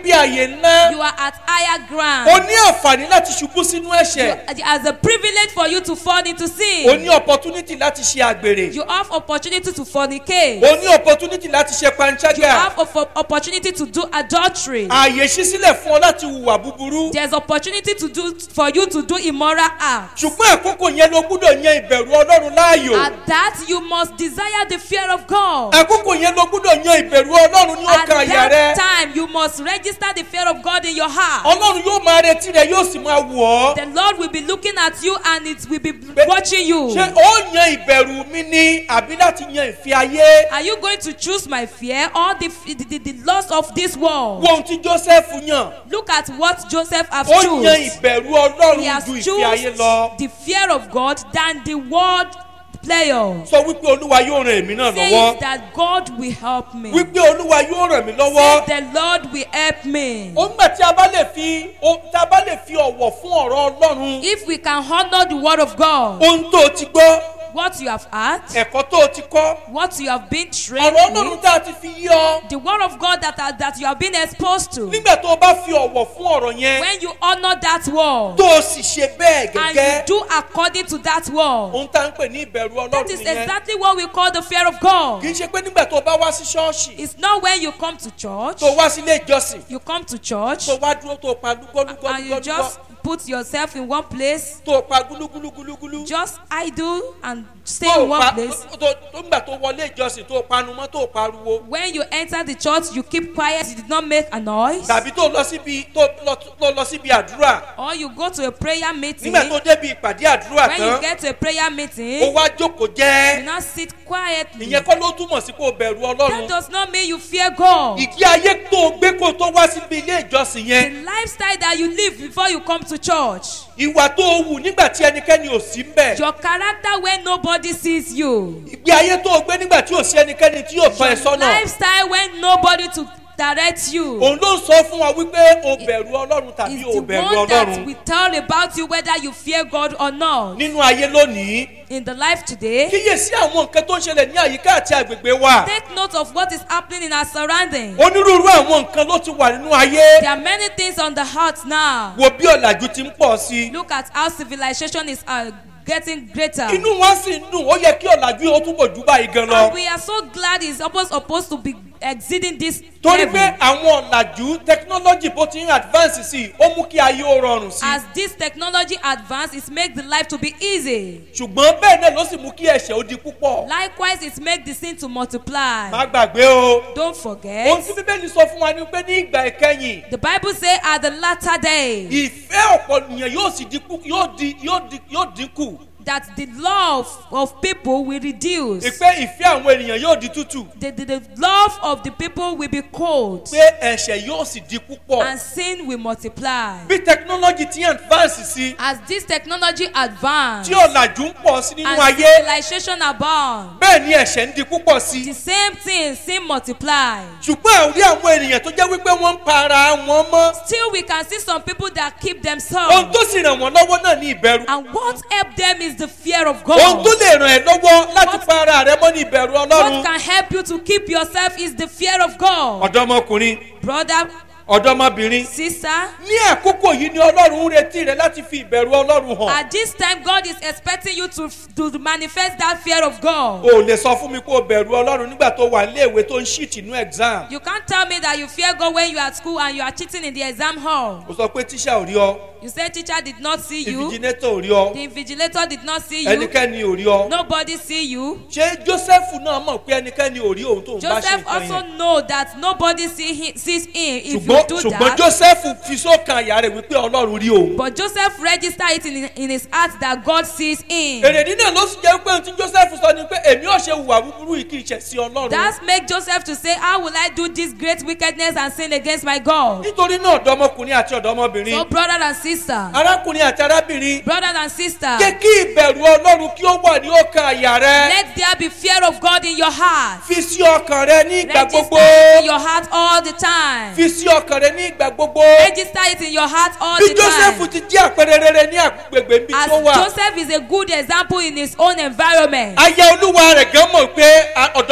níbi àyè ńlá. You are at higher ground. O ní àǹfààní láti ṣubú sínú ẹ̀ṣẹ̀. You, as a privilege for you to fall into sin. O ní opportunity láti ṣe àgbèrè. You have opportunity to fornicate. O ní opportunity láti ṣe panṣágà. You have op- opportunity to do adultery. Ààyè ṣí sílẹ̀ fún ọ láti hùwà búburú. There's opportunity to do for you to do immoral acts. Ṣùgbọ́n àkókò yẹn ló gbúdọ̀ yan ìbẹ̀rù Ọlọ́run láàyò. At that you must desire the fear of God. Àkókò yẹn ló gbúdọ̀ yan ìbẹ̀rù Ọlọ́run ní At ọkàn àyà rẹ. that time you must register the fear of God in your heart. Ọlọ́run yóò máa retí rẹ yóò sì máa wò ọ́. The Lord will be looking at you and it will be watching you. Ṣé ó yan ìbẹ̀rù mi ní àbí láti yan ìfẹ́ ayé? Are you going to choose my fear or the the, the, the loss of this world? Wo ohun tí Joseph yàn. Look at what Joseph has Ó yan chosen. ìbẹ̀rù He Ọlọ́run has ju ìfẹ́ ayé lọ. chosen the fear of God than the world player. Sọ wípé Olúwa yóò ràn èmi náà Says lọ́wọ́. that God will help me. Wípé Olúwa yóò ràn mí lọ́wọ́. Says the Lord will help me. Ó ń gbà tí a bá lè fi tí a bá lè fi ọ̀wọ̀ fún ọ̀rọ̀ Ọlọ́run. If we can honor the word of God, Ohun tó o ti gbọ́. what you have heard, Ẹ̀kọ́ tó o ti kọ́. what you have been trained Ọ̀rọ̀ Ọlọ́run with, tá a ti fi yí ọ. the word of God that, are, that you have been exposed to, Nígbà tó o bá fi ọ̀wọ̀ fún ọ̀rọ̀ yẹn. when you honor that word Tó o sì ṣe bẹ́ẹ̀ and you gẹ́gẹ́. do according to that word, Ohun tá à ń pè ní ìbẹ̀rù that Ọlọ́run is nìyẹn. exactly what we call the fear of God. Kì í ṣe pé nígbà tó o bá wá sí ṣọ́ọ̀ṣì. It's not when you come to church, Tó o wá sí ilé ìjọsìn. you come to church Tó o wá dúró tó o pa and you lúgọ́lúgọ́lúgọ́. just put yourself in one place, Tó o pa gúlúgúlúgúlúgúlú. just idle and stay Tó o in one pa place. tó tó nígbà tó wọlé ìjọsìn tó o panu mọ́ tó o pariwo. When you enter the church, you keep quiet, you did not make a noise. Tàbí tó o lọ síbi tó lọ tó lọ síbi àdúrà. Or you go to a prayer meeting. Nígbà tó débi ìpàdé àdúrà When you tán. get to a prayer O meeting, wá jókòó you jẹ́. now sit quietly. Ìyẹn kọ́ ló túmọ̀ sí kó o bẹ̀rù That Ọlọ́run. does not mean you fear God. Ìgbé ayé tó o gbé kó o tó wá síbi ilé ìjọsìn The yẹn. lifestyle that you live before you come to church. Ìwà tó o wù nígbà tí ẹnikẹ́ni ò sí ń bẹ̀. Your character when nobody sees you. Ìgbé ayé tó o gbé nígbà tí ò sí ẹnikẹ́ni tí yóò tọ́ ẹ sọ́nà. Lifestyle when nobody to direct you. Òun ló ń sọ fún wa wípé o bẹ̀rù Ọlọ́run tàbí It's o the bẹ̀rù one that Ọlọ́run. will tell about you whether you fear God or not. Nínú ayé lónìí, In the life today, kíyèsí àwọn nǹkan tó ń ṣẹlẹ̀ ní àyíká àti àgbègbè wa. take note of what is happening in our surroundings. Onírúurú àwọn nǹkan ló ti wà nínú ayé. There are many things on the heart now. Wo bí ọ̀làjú ti ń pọ̀ sí i. Look at how civilization is uh, getting greater. Inú wa sì ń dùn, ó yẹ kí ọ̀làjú yìí ó túbọ̀ jù báyìí gan lọ. And we are so glad it's supposed, supposed to be exceeding this Torí level. pé àwọn ọ̀làjú technology bó ti ń advance sí i, ó mú kí ayé ó rọrùn sí i. As this technology advances, it makes the life to be easy. Ṣùgbọ́n bẹ́ẹ̀ náà ló sì mú kí ẹ̀ṣẹ̀ ó di púpọ̀. Likewise, it makes the sin to multiply. Má gbàgbé o. Don't Ohun forget, tí Bíbélì sọ fún wa ni pé ní ìgbà ìkẹyìn. the Bible says at the latter day Ìfẹ́ ọ̀pọ̀ ènìyàn yóò sì dínkù yóò di yóò di yóò dínkù. that the love of people will reduce. Ìpè ìfẹ́ àwọn ènìyàn yóò di tútù. The, the, the love of the people will be cold Pé ẹ̀ṣẹ̀ yóò sì di púpọ̀. and sin will multiply. Bí technology ti ń advance sí, As this technology advances tí ọ̀làjú ń pọ̀ sí nínú and ayé, civilization abound, bẹ́ẹ̀ ni ẹ̀ṣẹ̀ ń di púpọ̀ sí. the same thing sin multiply. Ṣùgbọ́n àrí àwọn ènìyàn tó jẹ́ wípé wọ́n ń pa ara wọn mọ́. Still we can see some people that keep Ohun themselves, tó sì ràn wọ́n lọ́wọ́ náà ní ìbẹ̀rù. and what help them is the fear of Ohun tó God. lè ràn ẹ́ lọ́wọ́ láti pa ara rẹ mọ́ ní ìbẹ̀rù What Ọlọ́run. can help you to keep yourself is the fear of God. Ọ̀dọ́mọkùnrin, Brother, ọ̀dọ́mọbìnrin. sister, Ní àkókò yìí ni Ọlọ́run ń retí rẹ láti fi ìbẹ̀rù Ọlọ́run hàn. at this time God is expecting you to, to manifest that fear of God. O ò lè sọ fún mi kó o bẹ̀rù Ọlọ́run nígbà tó wà nílé ìwé tó ń ṣíìtì nínú exam. You can't tell me that you fear God when you are at school and you are cheating in the exam hall. O sọ pé tíṣà ò rí ọ, You say teacher did not see you, ìfìjìnétọ̀ ò rí ọ, the invigilator did not see you, ẹnikẹ́ni ò rí ọ. nobody see you. Ṣé Jósẹ́fù náà mọ̀ pé ẹnikẹ́ni ò rí òun tó ń bá ṣe Joseph nǹkan also yẹn? know that nobody see him, sees him if you Ṣùgbọ́n do ṣùgbọ́n that. Jósẹ́fù fi sọ́kàn àyà rẹ̀ wípé Ọlọ́run rí òun. But Joseph registered it in, in his heart that God sees him. Èrèdí náà ló sì jẹ́ pé ohun tí Jósẹ́fù sọ ni pé èmi ò ṣe hùwà búburú yìí kì í ṣẹ̀ sí Ọlọ́run. That make Joseph to say, how will I do this great wickedness and sin against my God? Nítorí náà ọ̀dọ́mọkùnrin àti ọ̀dọ́mọbìnrin, So brother and sister, arákùnrin àti arábìnrin, brother and sister, jẹ́ kí ìbẹ̀rù Ọlọ́run kí ó wà ní ọkàn àyà rẹ. let there be fear of God in your heart. Fi sí ọkàn rẹ ní ìgbà gbogbo. Register it in your heart all the time. Fi sí ọkàn rẹ ní ìgbà gbogbo. Register it in your heart all Bí the Jósẹ́fù time. ti jẹ́ àpẹẹrẹ rere ní agbègbè ibi As tó wà. Joseph is a good example in his own environment. Aya olúwa rẹ̀ gan mọ̀ pé ọ̀dọ́mọkùnrin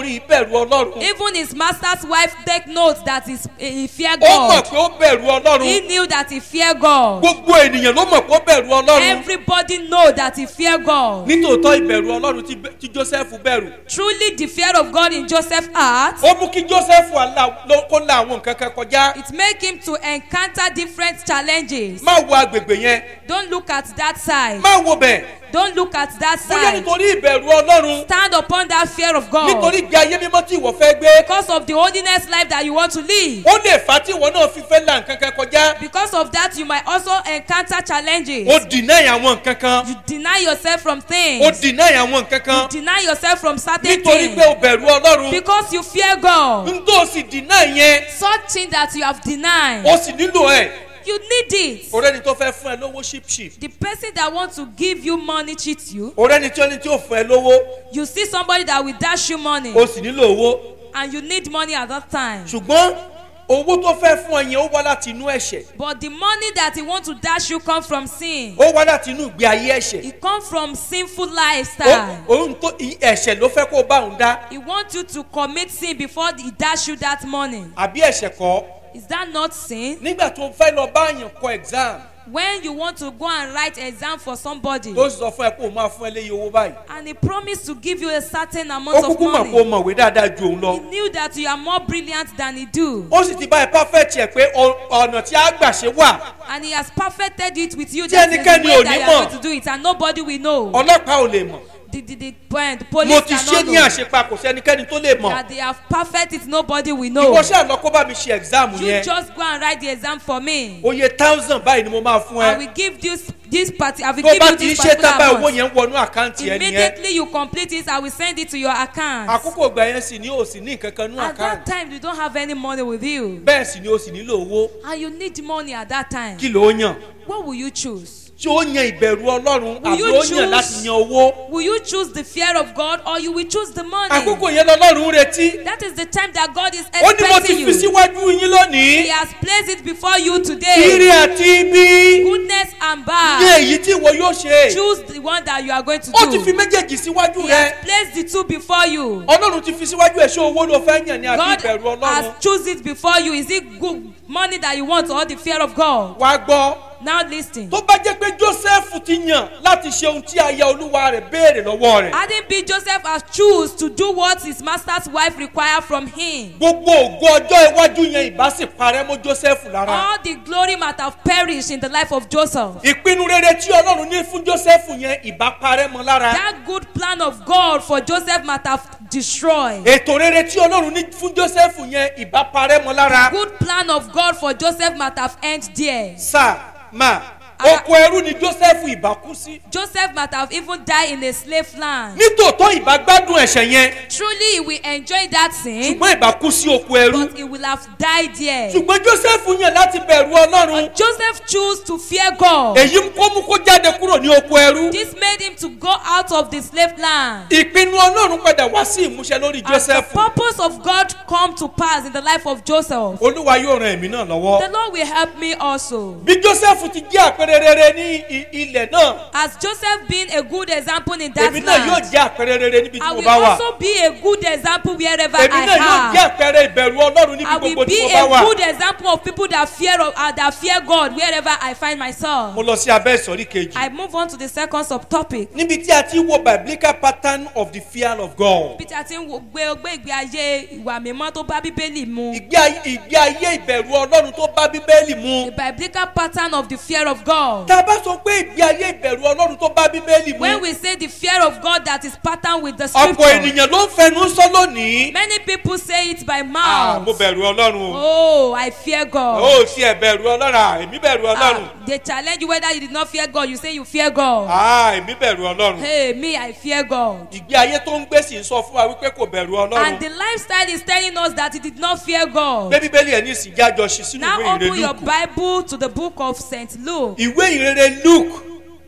ọkùnrin ìbẹ̀rù ọlọ́run. Even his master's wife take note that he's- he fear ó mọ̀ God. pé ó bẹ̀rù He ọlọ́run. knew that he fear God. gbogbo ènìyàn ló mọ̀ pé ó bẹ̀rù ọlọ́run. Everybody know that he fear God. nítòótọ́ ìbẹ̀rù ọlọ́run tí Bẹ́- tí Joseph bẹ̀rù. Truly the fear of God in Joseph's heart, ó mú kí Joseph àlà- ló- kó la àwọn nǹkan kan kọjá. it make him to encounter different challenges. má wo agbègbè yẹn. Don't look at that side. má wo bẹ̀. Don't look at that bóyá side. nítorí ìbẹ̀rù ọlọ́run. Stand upon that fear of God. nítorí ìgbé ayé mímọ́ tí ìwọ fẹ́ gbé. Because of the holiness life that you want to live. ó lè fà á tí ìwọ náà fi fẹ́ la nǹkan kan kọjá. Because of that, you might also encounter challenges. ó deny àwọn nǹkan kan. You deny yourself from things. ó deny àwọn nǹkan You kan. deny yourself from certain nítorí pé things. o bẹ̀rù ọlọ́run. Because you fear God. n tó sì deny yẹn. Such thing that you have denied. ó sì nílò ẹ̀. You need it. ọ̀rẹ́ni tó fẹ́ fún ẹ lówó ship ship. The person that wants to give you money cheats you. ọ̀rẹ́ni tí ó ní tí ó fún ẹ lówó. You see somebody that will dash you money. ó sì nílò owó. And you need money at that time. ṣùgbọ́n owó tó fẹ́ fún ẹ yẹn ó wá láti inú ẹ̀ṣẹ̀. But the money that he wants to dash you comes from sin. ó wá láti inú ìgbé ayé ẹ̀ṣẹ̀. It comes from sinful Ó- lifestyle. òun tó i- ẹ̀ṣẹ̀ ló fẹ́ kó bá òun dá. He wants you to commit sin before he dash you that money. àbí ẹ̀ṣẹ̀ kọ́. Is that not sin? nígbà tó fẹ́ lọ bá èèyàn kọ exam. When you want to go and write exam for somebody tó sì sọ fún ẹ pé òun máa fún ẹ léyìí owó báyìí. and he promised to give you a certain ó amount of kúkú mọ̀ pé o money, mọ̀wé dáadáa ju òun he lọ. knew that you are more brilliant than he do. ó sì ti bá ẹ perfect ẹ̀ pé ọ- ọ̀nà tí a gbà ṣe wà. And he has perfected it with you. Tí That is the ẹnikẹ́ni way ò that ní you mọ̀. are going to do it and nobody will know. ọlọ́pàá ò lè mọ̀. The, the, the, the mo police ti ṣe cannot ní know. àṣepa kò sí ẹnikẹ́ni tó lè mọ̀. That they have perfect it, nobody will know. ìwọ ṣáà lọ kó bá mi ṣe exam You yẹn. just go and write the exam for me. oye thousand báyìí ni mo máa fún I ẹ. will give this this party. I will tó give bá you ti this ṣe tábà particular owó amount. yẹn ń wọnú àkáǹtì ẹ nìyẹn. Immediately you complete it, I will send it to your account. àkókò ìgbà yẹn sì ni o sì ní nǹkan kan nú At that àkáǹtì. time, you don't have any money with you. bẹ́ẹ̀ sì ni o sì nílò owó. And you need money at that time. kí ló yàn. What will you choose? tí ó yan ìbẹ̀rù ọlọ́run Will àbí you ó yàn choose- láti yan owó. Will you choose the fear of God or you will choose the money? àkókò yẹn lọ́lọ́run ń retí. That is the time that God is ó ní mo ti expecting fi you. síwájú yín He lónìí. has placed it before you ire today. àti ibi. Goodness and ní bad. èyí tí ìwọ yóò ṣe. Choose the one that you are going to ó ti fi do. méjèèjì síwájú He rẹ. has placed the two before you. ọlọ́run ti fi síwájú ẹ̀ ṣé owó ló fẹ́ yàn ní àbí God ìbẹ̀rù has ọlọ́run. choose it before you. Is it good money that you want or the fear of God? wá gbọ́. Now listen. tó bá jẹ́ pé Joseph ti yàn láti ṣe ohun tí aya olúwa rẹ̀ béèrè lọ́wọ́ rẹ̀. Hadn't been Joseph has choose to do what his master's wife required from him. gbogbo ògo ọjọ́ iwájú yẹn ìbá sì parẹ́ mọ́ Joseph lára. All the glory might have perished in the life of Joseph. ìpinnu rere tí ọlọ́run ní fún Joseph yẹn ìbá parẹ́ mọ́ lára. That good plan of God for Joseph might have destroyed. ètò rere tí ọlọ́run ní fún Joseph yẹn ìbá parẹ́ mọ́ lára. Good plan of God for Joseph might have ended there. sá máa Ara- oko ẹrú ni Joseph ìbá kú sí. Joseph might have even died in a slave land. nítòótọ́ ìbá gbádùn ẹ̀ṣẹ̀ yẹn Truly he will enjoy that sin, ṣùgbọ́n ìbá kú sí oko ẹrú. but he will have died there. ṣùgbọ́n Joseph yàn láti bẹ̀rù ọlọ́run. Joseph chose to fear God. èyí ń kó mú kó jáde kúrò ní oko ẹrú. This made him to go out of the slave land. ìpinnu ọlọ́run padà wá sí ìmúṣẹ lórí And the Joseph. purpose of God come to pass in the life of Joseph. olúwa yóò ran èmi náà lọ́wọ́. The Lord will help me also. bí Joseph ti jẹ́ àpẹẹrẹ rere ní i- ilẹ̀ náà As Joseph being a good example in that èmi náà yóò land, jẹ́ àpẹẹrẹ rere níbi tí I mo will bá wà. also be a good example wherever èmi I náà yóò jẹ́ am. àpẹẹrẹ ìbẹ̀rù ọlọ́run níbi I will gbogbo tí be mo bá a wà. good example of people that fear of, uh, that fear God wherever I find myself. mo lọ sí abẹ́ ìsọ̀rí kejì. I move on to the second subtopic. níbi tí a ti wo biblical pattern of the fear of God. Bí tí a ti ń wo- gbé gbé ìgbé ayé ìwà mímọ́ tó bá Bíbélì mu. ìgbé ayé ìgbé ayé ìbẹ̀rù ọlọ́run tó bá bíbélì mu. The biblical pattern of the fear of God. tá a bá sọ pé ìgbé ayé ìbẹ̀rù ọlọ́run tó bá bíbélì mu. When we say the fear of God that is patterned with the ọ̀pọ̀ scripture, ènìyàn ló ń fẹnu sọ lónìí. many people say it by Ah, mouth. mo bẹ̀rù ọlọ́run o. Oh, I fear God. ó sì ẹ̀ bẹ̀rù ọlọ́run. Ah, èmi bẹ̀rù ọlọ́run. Ah, they challenge you whether you did not fear God. You say you fear God. Ah, èmi bẹ̀rù ọlọ́run. Hey, me, I fear God. ìgbé ayé tó ń gbé sì ń sọ fún wa wípé kò bẹ̀rù And ọlọ́run. the lifestyle is telling us that he did not fear God. pé bíbélì ẹ̀ ní ìsìnjẹ́ àjọṣe sínú Now ìwé open your ìrere Luke. Bible to the book of Saint Luke. ìwé ìrere Luke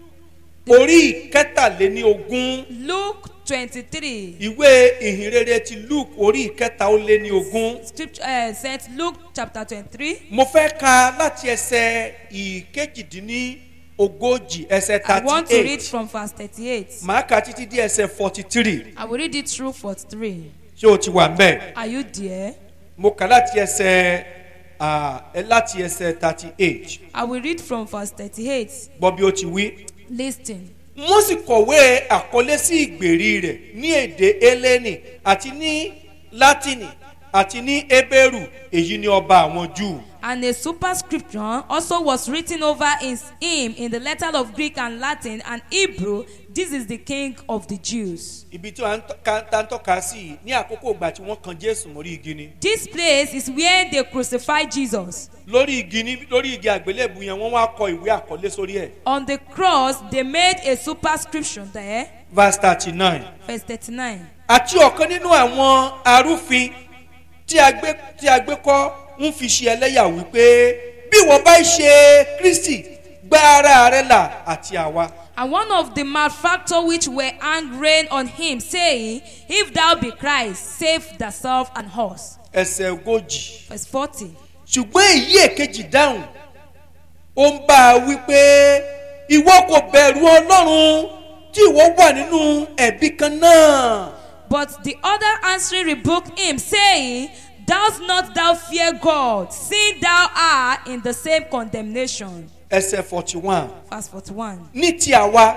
orí ìkẹtàléní ogún. Luke twenty-three. ìwé ìhìnrere ti Luke orí ìkẹta ó lé ní ogún. Scripture, uh, Saint Luke chapter twenty-three. mo fẹ́ ka láti ẹsẹ̀ ìkejìdínní ogójì ẹsẹ̀ I want to read thirty eight from verse thirty-eight. màá kà títí dé ẹsẹ̀ forty three. I will read it through forty-three. ṣé o ti wà ńbẹ̀? Are you there? Mo kà láti ẹsẹ̀ ẹ láti ẹsẹ̀ thirty-eight. I will read from verse thirty-eight. Gbọ́ bí ó ti wí. Listen. Wọ́n sì kọ̀wé àkọlé sí ìgbèrí rẹ̀ ní èdè Hélénì àti ní Látìnì àti ní Hébérù, èyí ni ọba àwọn Júù. And a superscription also was written over him in the letter of Greek and Latin and Hebrew. This is the King of the Jews. Ibi tí wọ́n ń tọ́ka sí ní àkókò ìgbà tí wọ́n kan Jésù mórí igi ni. This place is where they crucified Jesus. Lórí igi ní lórí igi àgbélébùú yẹn wọ́n wá kọ ìwé àkọlé sórí ẹ̀. On the cross they made a superscription there. Verse thirty-nine. Verse thirty-nine. Àti ọ̀kan nínú àwọn arúfin tí a gbé tí a gbé kọ́ ń fi ṣe ẹlẹ́yà wípé bí wọ́n bá ṣe Kristi gba ara rẹ̀ là àti àwa. And one of the malefactors which were hanged rained on him, saying, If thou be Christ, save thyself and us. Ẹsẹ̀ ogójì. Verse forty. Ṣùgbọ́n èyí èkejì dáhùn ó ń bá a wípé ìwọ kò bẹ̀rù Ọlọ́run tí ìwọ wà nínú ẹ̀bi kan náà. But the other answering rebuked him, saying, Does not thou fear God, seeing thou art in the same condemnation? Ẹsẹ̀ forty-one. Verse forty-one. Ní ti àwa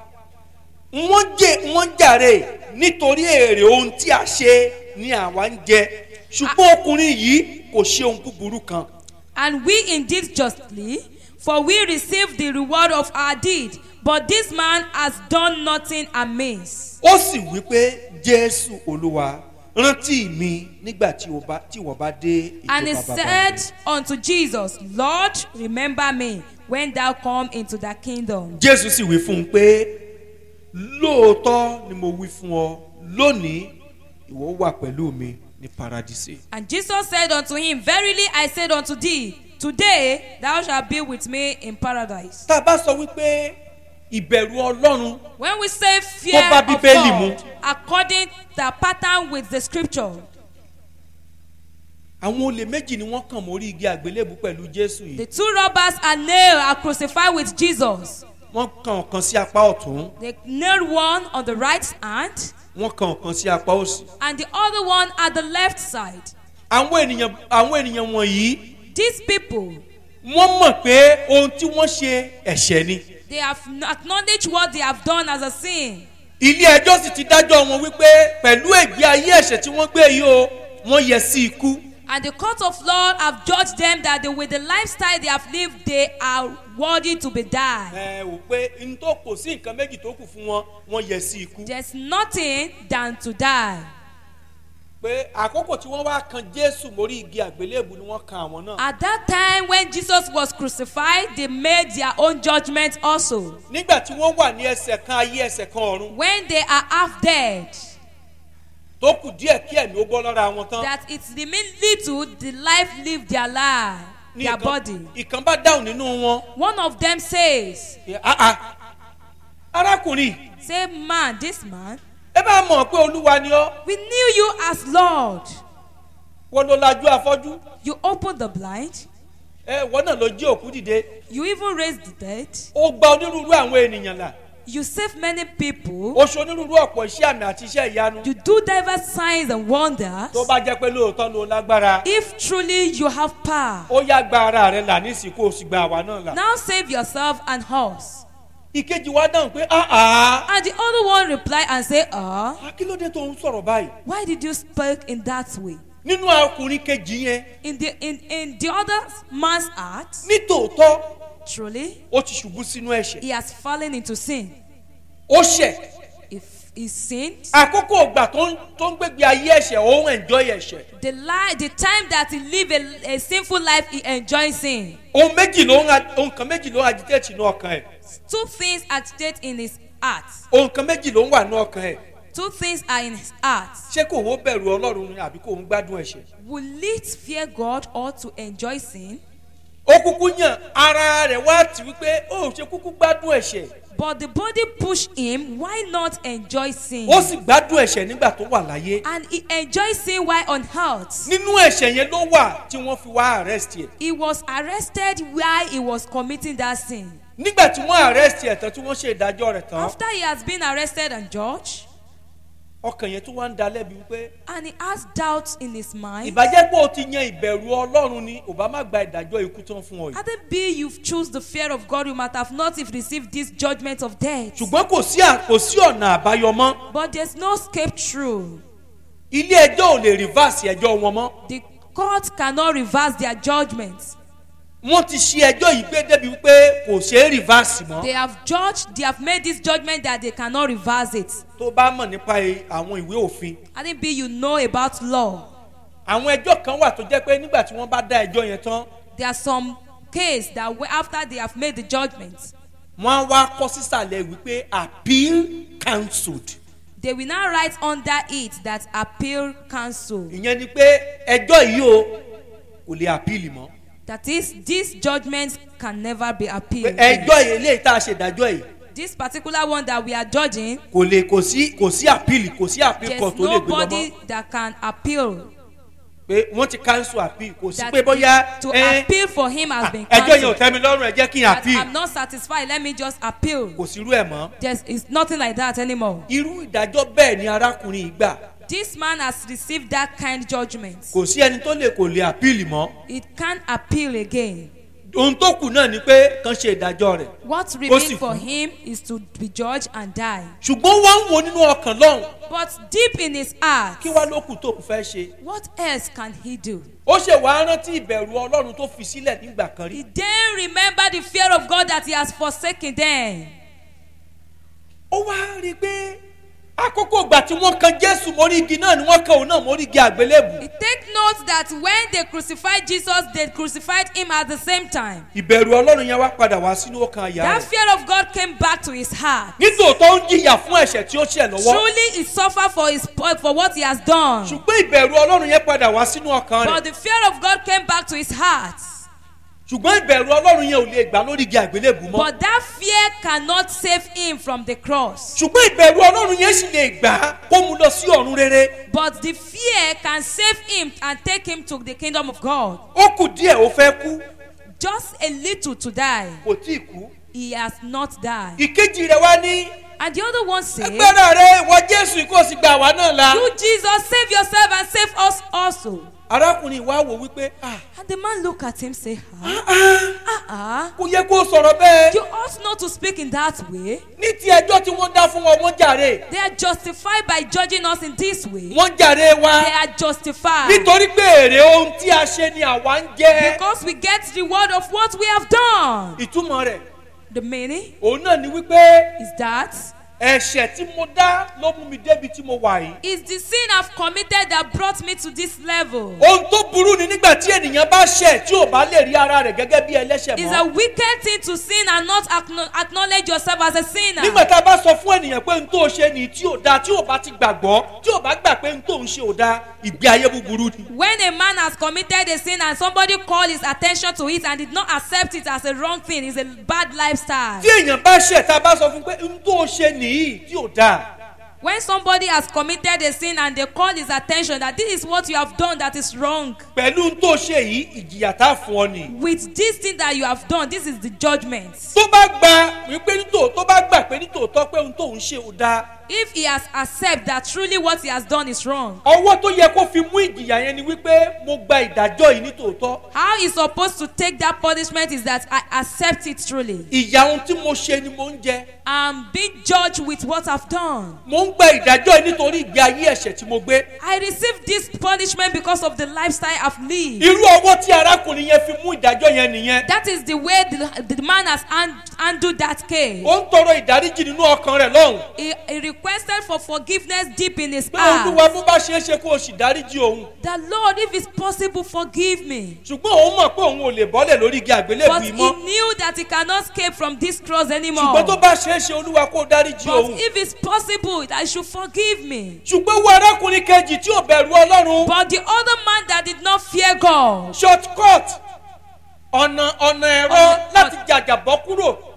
wọ́n jẹ wọ́n jàre nítorí èrè ohun tí a ṣe ni àwa ń jẹ, ṣùgbọ́n ọkùnrin yìí kò ṣe ohun búburú kan. And we indeed justly, for we receive the reward of our deed, but this man has done nothing amiss. Ó sì wí pé Jésù Olúwa rántí mi nígbà tí o bá tí wọ́n bá dé ìjọba bàbá rẹ. And he said unto Jesus, Lord, remember me when thou come into thy kingdom. Jésù sì wí fún un pé lóòótọ́ ni mo wí fún ọ, lónìí ìwọ wà pẹ̀lú mi ní paradísè. And Jesus said unto him, Verily I said unto thee, today thou shalt be with me in paradise. Tá a bá sọ wípé ìbẹ̀rù Ọlọ́run, when we say fear of God, according to the pattern with the scripture. Àwọn olè méjì ni wọ́n kàn mórí igi àgbélébùú pẹ̀lú Jésù yìí. The two robbers are nailed, are crucified with Jesus. Wọ́n kàn ọ̀kan sí apá ọ̀tún. They nailed one on the right hand. Wọ́n kàn ọ̀kan sí apá òsì. And the other one at the left side. Àwọn ènìyàn àwọn ènìyàn wọ̀nyí. These people. Wọ́n mọ̀ pé ohun tí wọ́n ṣe ẹ̀ṣẹ̀ ni. They have acknowledged what they have done as a sin. Ilé ẹjọ́ sì ti dájọ́ wọn wípé pẹ̀lú ègbé ayé ẹ̀ṣẹ̀ tí wọ́n gbé yìí o, wọ́n yẹ sí ikú. And the court of law have judged them that they, with the lifestyle they have lived, they are worthy to be died. Ẹ wò pé n tó kò sí nǹkan méjì tó kù fún wọn, wọ́n yẹ sí ikú. There's nothing than to die. Pé àkókò tí wọ́n wá kan Jésù mórí igi àgbélébùú ni wọ́n kan àwọn náà. At that time when Jesus was crucified, they made their own judgment also. Nígbà tí wọ́n wà ní ẹsẹ̀ kan ayé ẹsẹ̀ kan ọ̀run. When they are half dead. Tó kù díẹ̀ kí ẹ̀mí ó bọ́ lára wọn tán. That it remain little, the life live their life, their body. Ìkan bá dáhùn nínú wọn. One of them says. Ah ah, arákùnrin. Say, man, this man. Ẹ bá mọ̀ pé Olúwa ni ọ́. We knew you as Lord. Wọ́n ló lajú afọ́jú. You opened the blind. Ẹ wọ́n náà ló jí òkú dìde. You even raised the dead. Ó gba onírúurú àwọn ènìyàn là. You save many people. Ó ṣe onírúurú ọ̀pọ̀ iṣẹ́ àmì àti iṣẹ́ ìyanu. You do diverse signs and wonders. Tó bá jẹ́ pé lóòótọ́ ló lágbára. If truly you have power. Ó yá gba ara rẹ̀ là nísìkò ó sì gba àwa náà là. Now save yourself and us. Ìkejì wa dáhùn pé ah ah. And the other one reply and say, ah. Kí ló dé tó ń sọ̀rọ̀ báyìí? Why did you speak in that way? Nínú ọkùnrin kejì yẹn. In the in in the other man's heart. Ní tòótọ́. Truly. Ó ti ṣubú sínú ẹ̀ṣẹ̀. He has fallen into sin. Ó ṣẹ̀. If he sinned. Àkókò ìgbà tó ń tó ń gbégbé ayé ẹ̀ṣẹ̀ ó ń enjoy ẹ̀ṣẹ̀. The life, the time that he live a, a sinful life, he enjoys sin. Ohun méjì ló ń ohun kan méjì ló ń agitate inú ọkàn ẹ̀. Two things agitate in his heart. Ohun kan méjì ló ń wà ní ọkàn ẹ̀. Two things are in his heart. Ṣé kò wó bẹ̀rù Ọlọ́run ni àbí kò ń gbádùn ẹ̀ṣẹ̀? Will it fear God or to enjoy sin? Ó kúkú yàn ara rẹ̀ wá tì wípé ó ṣe kúkú gbádùn ẹ̀ṣẹ̀. But the body pushed him, why not enjoy sin? Ó sì gbádùn ẹ̀ṣẹ̀ nígbà tó wà láyé. And he enjoyed sin while on earth. Nínú ẹ̀ṣẹ̀ yẹn ló wà tí wọ́n fi wá arrest ẹ̀. He was arrested while he was committing that sin. Nígbà tí wọ́n arrest ẹ̀ tán tí wọ́n ṣe ìdájọ́ rẹ̀ tán. After he has been arrested and judged. ọkàn yẹn tó wá ń da lẹ́bi wípé. And he has doubts in his mind. ìbàjẹ́ pé o ti yan ìbẹ̀rù Ọlọ́run ni ò bá má gba ìdájọ́ ikú tán fún ọ yìí. Had it be you've choose the fear of God, you might have not if received this judgment of death. ṣùgbọ́n kò sí kò sí ọ̀nà àbáyọ mọ́. But there's no escape through. ilé ẹjọ́ ò lè reverse ẹjọ́ wọn mọ́. The court cannot reverse their judgments. wọ́n ti ṣe ẹjọ́ yìí pé débi wípé kò ṣeé reverse mọ́. They have judged, they have made this judgment that they cannot reverse it. tó bá mọ̀ nípa àwọn ìwé òfin. I think be you know about law. àwọn ẹjọ́ kan wà tó jẹ́ pé nígbà tí wọ́n bá dá ẹjọ́ yẹn tán. There are some cases that after they have made the judgment, wọ́n á wá kọ sísàlẹ̀ wípé appeal cancelled. they will now write under it that appeal cancelled. ìyẹn ni pé ẹjọ́ yìí o kò lè appeal mọ́. That is, these judgments can never be appealed. ẹjọ́ yìí eléyìí tá a ṣe ìdájọ́ yìí. This particular one that we are judging, kò lè kò sí kò sí appeal kò sí appeal there's kan tó lè gbé nobody lọ́mọ́. that can appeal. pé wọ́n ti cancel appeal kò sí That pé bóyá to ẹ appeal for him has been ẹjọ́ yẹn ò cancelled. tẹ́ mi lọ́rùn ẹ jẹ́ kí n That appeal. I'm not satisfied, let me just appeal. kò sí irú ẹ̀ mọ́. There's it's nothing like that anymore. irú ìdájọ́ bẹ́ẹ̀ ni arákùnrin yìí gbà. This man has received that kind judgment. kò sí ẹni tó lè kò lè appeal mọ́. It can't appeal again. ohun tó kù náà ni pé kàn ṣe ìdájọ́ rẹ̀. What sì remains kú. for him is to be judged and die. ṣùgbọ́n wọ́n ń wo nínú ọkàn lọ́hùn. But deep in his heart, kí wá ló kù tó fẹ́ ṣe. what else can he do? ó ṣe wàá rántí ìbẹ̀rù Ọlọ́run tó fi sílẹ̀ nígbà kan rí. He then remember the fear of God that he has forsaken them. ó wá rí i pé àkókò ìgbà tí wọ́n kan Jésù mórí igi náà ni wọ́n kan òun náà mórí igi àgbélébù. He take note that when they crucified Jesus, they crucified him at the same time. ìbẹ̀rù Ọlọ́run yẹn wá padà wá sínú ọkàn àyà That rẹ̀. fear of God came back to his heart. nítòótọ́ ó ń jìyà fún ẹ̀ṣẹ̀ tí ó ṣẹ̀ lọ́wọ́. Truly he suffered for his for what he has done. ṣùgbọ́n ìbẹ̀rù Ọlọ́run yẹn padà wá sínú ọkàn But rẹ̀. the fear of God came back to his heart. ṣùgbọ́n ìbẹ̀rù Ọlọ́run yẹn ò lè gbà lórí igi àgbélébù mọ́. But that fear cannot save him from the cross. ṣùgbọ́n ìbẹ̀rù Ọlọ́run yẹn sì lè gbà á kó mú lọ sí ọ̀run rere. But the fear can save him and take him to the kingdom of God. ó kù díẹ̀ ó fẹ́ kú Just a little to die. kò tí ì kú. He has not died. ìkejì rẹ̀ wá ní. And the other one says, agbára rẹ̀ ìwọ Jésù kó o sì gbà wá náà la. you Jesus, save yourself and save us also. arákùnrin wa wò wípé ah And the man look at him say, ah, ah ah, kò yẹ kó o sọ̀rọ̀ bẹ́ẹ̀. you ought not to speak in that way. ní ti ẹjọ́ tí wọ́n dá fún wọn wọ́n jàre. They are justified by judging us in this way. wọ́n jàre wa. They are justified nítorí pé èrè ohun tí a ṣe ni àwa ń jẹ. because we get the reward of what we have done. ìtumọ̀ rẹ̀ The meaning òun náà ni wípé is that ẹ̀ṣẹ̀ tí mo dá ló mú mi débi tí mo wà yìí. it's the sin I've committed that brought me to this level. ohun tó burú ni nígbà tí ènìyàn bá ṣẹ̀ tí ò bá lè rí ara rẹ̀ gẹ́gẹ́ bí ẹlẹ́ṣẹ̀ It's a mọ́. wicked thing to sin and not acknow- acknowledge yourself as a sinner. nígbà tá a bá sọ fún ènìyàn pé n tó ṣe ni tí ò dáa tí ò bá ti gbàgbọ́ tí ò bá gbà pé n tó ń ṣe ò dáa ìgbé ayé búburú ni. When a man has committed a sin and somebody called his attention to it and did not accept it as a wrong thing, it's a bad lifestyle. tí èèyàn bá ṣẹ̀ tá a bá sọ fún pé n tó ṣe nìyí tí ò dáa. When somebody has committed a sin and they call his attention that this is what you have done that is wrong, pẹ̀lú n tó ṣe yìí ìjìyà tá a fún ọ ni. with this thing that you have done, this is the judgment. tó bá gba wípé nítò tó bá gbà pé nítòótọ́ pé n tó ń ṣe ò dáa. If he has accepted that truly what he has done is wrong, ọwọ́ tó yẹ kó fi mú ìjìyà yẹn ni wípé mo gba ìdájọ́ yìí nítòótọ́. how he's supposed to take that punishment is that I accept it truly. ìyà ohun tí mo ṣe ni mo ń jẹ. I'm being judged with what I've done. mo ń gba ìdájọ́ yìí nítorí ìgbé ayé ẹ̀ṣẹ̀ tí mo gbé. I received this punishment because of the lifestyle I've lived. irú ọwọ́ tí arákùnrin yẹn fi mú ìdájọ́ yẹn nìyẹn. That is the way the, the man has hand, handled that case. ó ń tọrọ ìdáríjì nínú ọkàn rẹ̀ lọ́hùn. He, he requested for forgiveness deep in his pé olúwa heart. bó bá ṣeé ṣe kó o sì dáríjì òun. That Lord, if it's possible, forgive me. ṣùgbọ́n òun mọ̀ pé òun ò lè bọ́lẹ̀ lórí igi àgbélébùú But yìí he mọ́. knew that he cannot escape from this cross ṣùgbọ́n tó anymore. bá ṣeé ṣe olúwa kó o dáríjì But òun. if it's possible, that he should forgive me. ṣùgbọ́n wo arákùnrin kejì tí ò bẹ̀rù ọlọ́run. But the other man that did not fear God, short cut ọ̀nà ọ̀nà ẹ̀rọ Ọ̀nà- láti jàjàbọ́ kúrò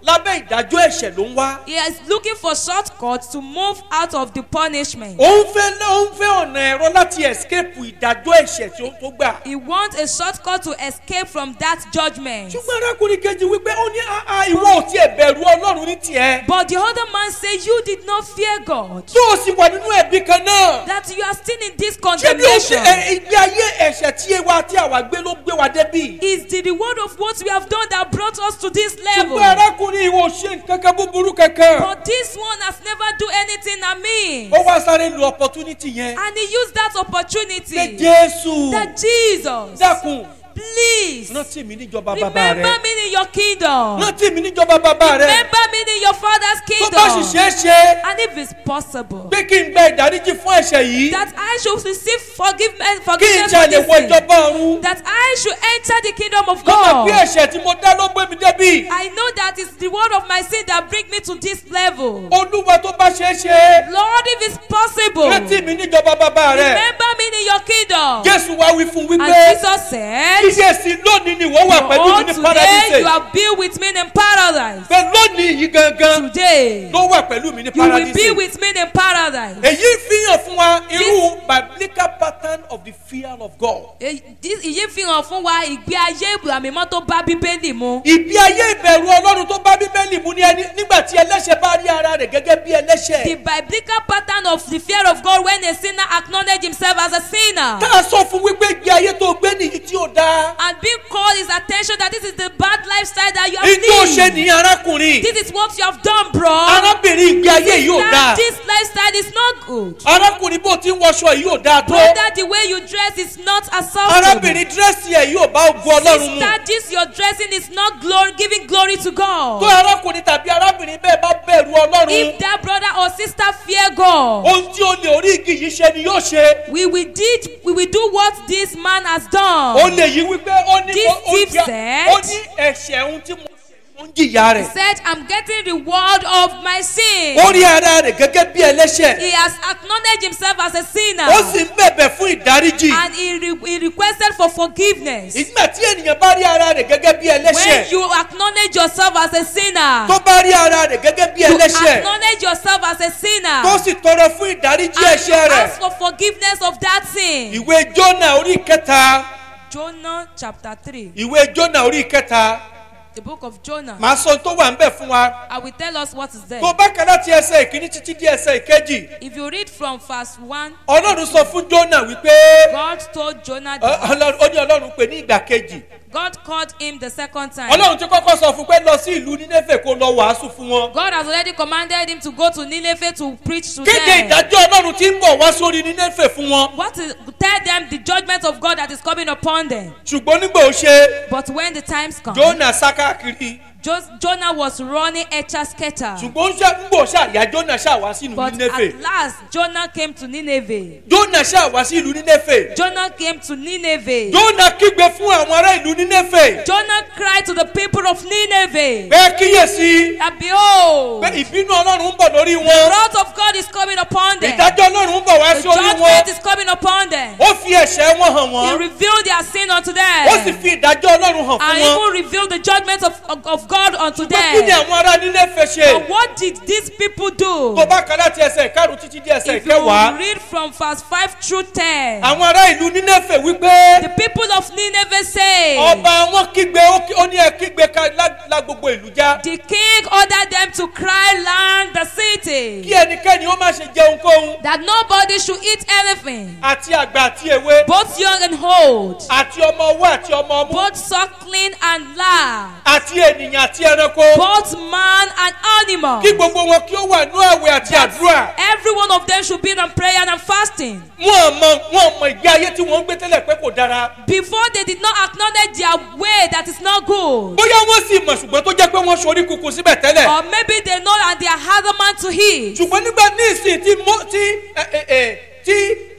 lábẹ́ ìdájọ́ ẹ̀ṣẹ̀ ló ń wá. He is looking for shortcuts to move out of the punishment. ó ń fẹ́ ó ń fẹ́ ọ̀nà ẹ̀rọ láti escape ìdájọ́ ẹ̀ṣẹ̀ tí ó tó gbà. He wants a shortcut to escape from that judgment. ṣùgbọ́n arákùnrin kejì wípé ó ní àá ìwọ ò tiẹ̀ bẹ̀rù ọlọ́run ní tiẹ̀. But the other man said, you did not fear God. tó o sì wà nínú ẹ̀bi kan náà. That you are still in this ṣé bí o ṣe condemnation. ẹ- ìgbé ayé ẹ̀ṣẹ̀ tí ewa tí àwa gbé ló gbé wa débì. Is the reward of what we have done that brought us to this level. ṣùgbọ́n arákùnrin ìwọ ò ṣe nǹkan kan búburú kankan. But this one has never do anything I mean. ó wá sáré lu opportunity yẹn. And he used that pé opportunity. Jésù That Jesus, dákun please rántí mi níjọba bàbá remember rẹ. me in your kingdom. rántí mi níjọba bàbá rẹ. Remember me in your father's tó bá sì kingdom. ṣeé ṣe And if it's possible pé kí n gba ìdáríjì fún ẹ̀ṣẹ̀ yìí. that I should receive forgiveness, kí n forgiveness jà for lè this wọ sin, ìjọba ọ̀run. that I should enter the kingdom of mo mọ̀ pé God. ẹ̀ṣẹ̀ tí mo dá ló gbé mi débì. I know that it's the word of my sin that bring me to this level. olúwa tó bá ṣeé ṣe. Lord, if it's possible, rántí mi níjọba bàbá rẹ. remember me in your kingdom. Jésù wá wí fún And wípé Jesus said, kíyèsí lónìí ni wọ́n wà pẹ̀lú mi oh, ní today paradíṣe. you have been with me in paradise. pé lónìí yìí gangan Today ló wà pẹ̀lú mi ní you will be paradíṣe. with me in paradise. èyí fi hàn fún wa irú biblical pattern of the fear of God. Èyí ìyí fi hàn fún wa ìgbé ayé àmìmọ́ tó bá bíbélì mu. ìbí ayé ìbẹ̀rù ọlọ́run tó bá bíbélì mu ní ẹni nígbà tí ẹlẹ́ṣẹ̀ bá rí ara rẹ̀ gẹ́gẹ́ bí ẹlẹ́ṣẹ̀. The biblical pattern of the fear of God when a sinner acknowledge himself as a sinner. tá a sọ fún wípé ìgbé ayé tó gbé nìyí tí ó dáa. And being called his attention that this is the bad lifestyle that you have ìjọ ṣe lived. ní arákùnrin. This is what you have done, bro. arábìnrin ìgbé ayé yìí ò That dáa. this lifestyle is not good. arákùnrin bó ti ń wọṣọ yìí ò dáa tó. Brother, the way you dress is not acceptable. arábìnrin dírẹ́sì ẹ̀ yóò bá ogun ọlọ́run mu. Sister, this your dressing is not glory, giving glory to tó God. arákùnrin tàbí arábìnrin bẹ́ẹ̀ bá bẹ̀rù ọlọ́run. If that brother or sister fear God, ohun tí o lè orí igi yìí ṣe ni yóò ṣe. we will did we will do what this man has ó done. lè yí wípé ó ní This ó- ó thief jẹ́- said- ó ní ẹ̀ṣẹ̀ ohun tí mo mo ń jìyà He rẹ̀. said, I'm getting reward of my sin. ó rí ara rẹ̀ gẹ́gẹ́ bí ẹlẹ́ṣẹ̀. He has acknowledged himself as a sinner. ó sì ń bẹ̀bẹ̀ fún ìdáríjì. And he, re- he requested for forgiveness. ìgbà tí ènìyàn bá rí ara rẹ̀ gẹ́gẹ́ bí When ẹlẹ́ṣẹ̀. you acknowledge yourself as a sinner, tó bá rí ara rẹ̀ gẹ́gẹ́ bí you ẹlẹ́ṣẹ̀. acknowledge yourself as a tó sinner, sì tọrọ fún ìdáríjì and you ẹ̀ṣẹ̀ rẹ̀. ask for forgiveness of that sin. ìwé Jónà orí kẹta. Jonah chapter three, ìwé Jónà orí kẹta. the book of Jonah. màá sọ tó wà ń bẹ̀ fún wa. I will tell us what is there. tó bá kà láti ẹsẹ̀ ìkíní títí dé ẹsẹ̀ ìkejì. If you read from verse one, ọlọ́run sọ fún Jónà wípé God told Jonah, ọ- that Ọlọ́run- ó ní ọlọ́run pè ní ìgbà kejì. God called him the second time. ọlọ́run ti kọ́kọ́ sọ fún pé lọ sí ìlú Nínéfè kó lọ wàásù fún wọn. God has already commanded him to go to Nineveh to preach to kéde them. ìdájọ́ ọlọ́run tí ń bọ̀ wá sórí Nínéfè fún wọn. What is, tell them the judgment of God that is coming upon them. ṣùgbọ́n nígbà ó ṣe But when the times come, Jónà sá káàkiri. Jos- Jonah was running echasketa. ṣùgbọ́n ń gbò ṣàyà Jónà ṣàwá sí ìlú But Nínéfè. at last, Jonah came to Nineveh. Jónà ṣàwá sí ìlú Nínéfè. Jonah came to Nineveh. Jónà kígbe fún àwọn ará ìlú Nínéfè. Jonah cried to the people of Nineveh. bẹ́ẹ̀ kíyèsí That behold, pé ìbínú ọlọ́run ń bọ̀ lórí the wọn. wrath of God is coming upon them. ìdájọ́ ọlọ́run ń bọ̀ wá The sí orí judgment wọn. is coming upon them. ó fi ẹ̀ṣẹ̀ wọn hàn He wọ́n. revealed their sin unto ó sì them. fi ìdájọ́ ọlọ́run hàn And fún wọn. even revealed the judgment of, of, of God unto pé kí ni them. àwọn ará Nínéfè ṣe. But what did these people do? tó bá kà láti ẹsẹ̀ ìkarùn títí dé ẹsẹ̀ If you ìkẹwàá. read from verse five through ten, àwọn ará ìlú Nínéfè wípé the people of Nineveh say, ọba wọn kígbe ó kí- ó ní ẹ kígbe ká lá- lá gbogbo ìlú já. the king ordered them to cry land the city, kí ẹnikẹ́ni ó má ṣe jẹ ohunkóhun. that nobody should eat anything, àti àgbà àti èwe. both young and old, àti ọmọ ọwọ́ àti ọmọ ọmú. both suckling and lard, àti ènìyàn àti ẹranko. both man and animal. kí gbogbo wọn kí ó wà ní àwẹ̀ àti àdúrà. Every one of them should be in prayer and fasting. wọn mọ wọn mọ ìgbé ayé tí wọn ń gbé tẹ́lẹ̀ pé kò dára. Before they did not acknowledge their way that is not good. bóyá wọ́n sì mọ̀ ṣùgbọ́n tó jẹ́ pé wọ́n ṣorí kunkun síbẹ̀ tẹ́lẹ̀. Or maybe they know and they are adamant to heed. ṣùgbọ́n nígbà ní ìsìn tí mo tí ẹ ẹ ẹ tí ẹ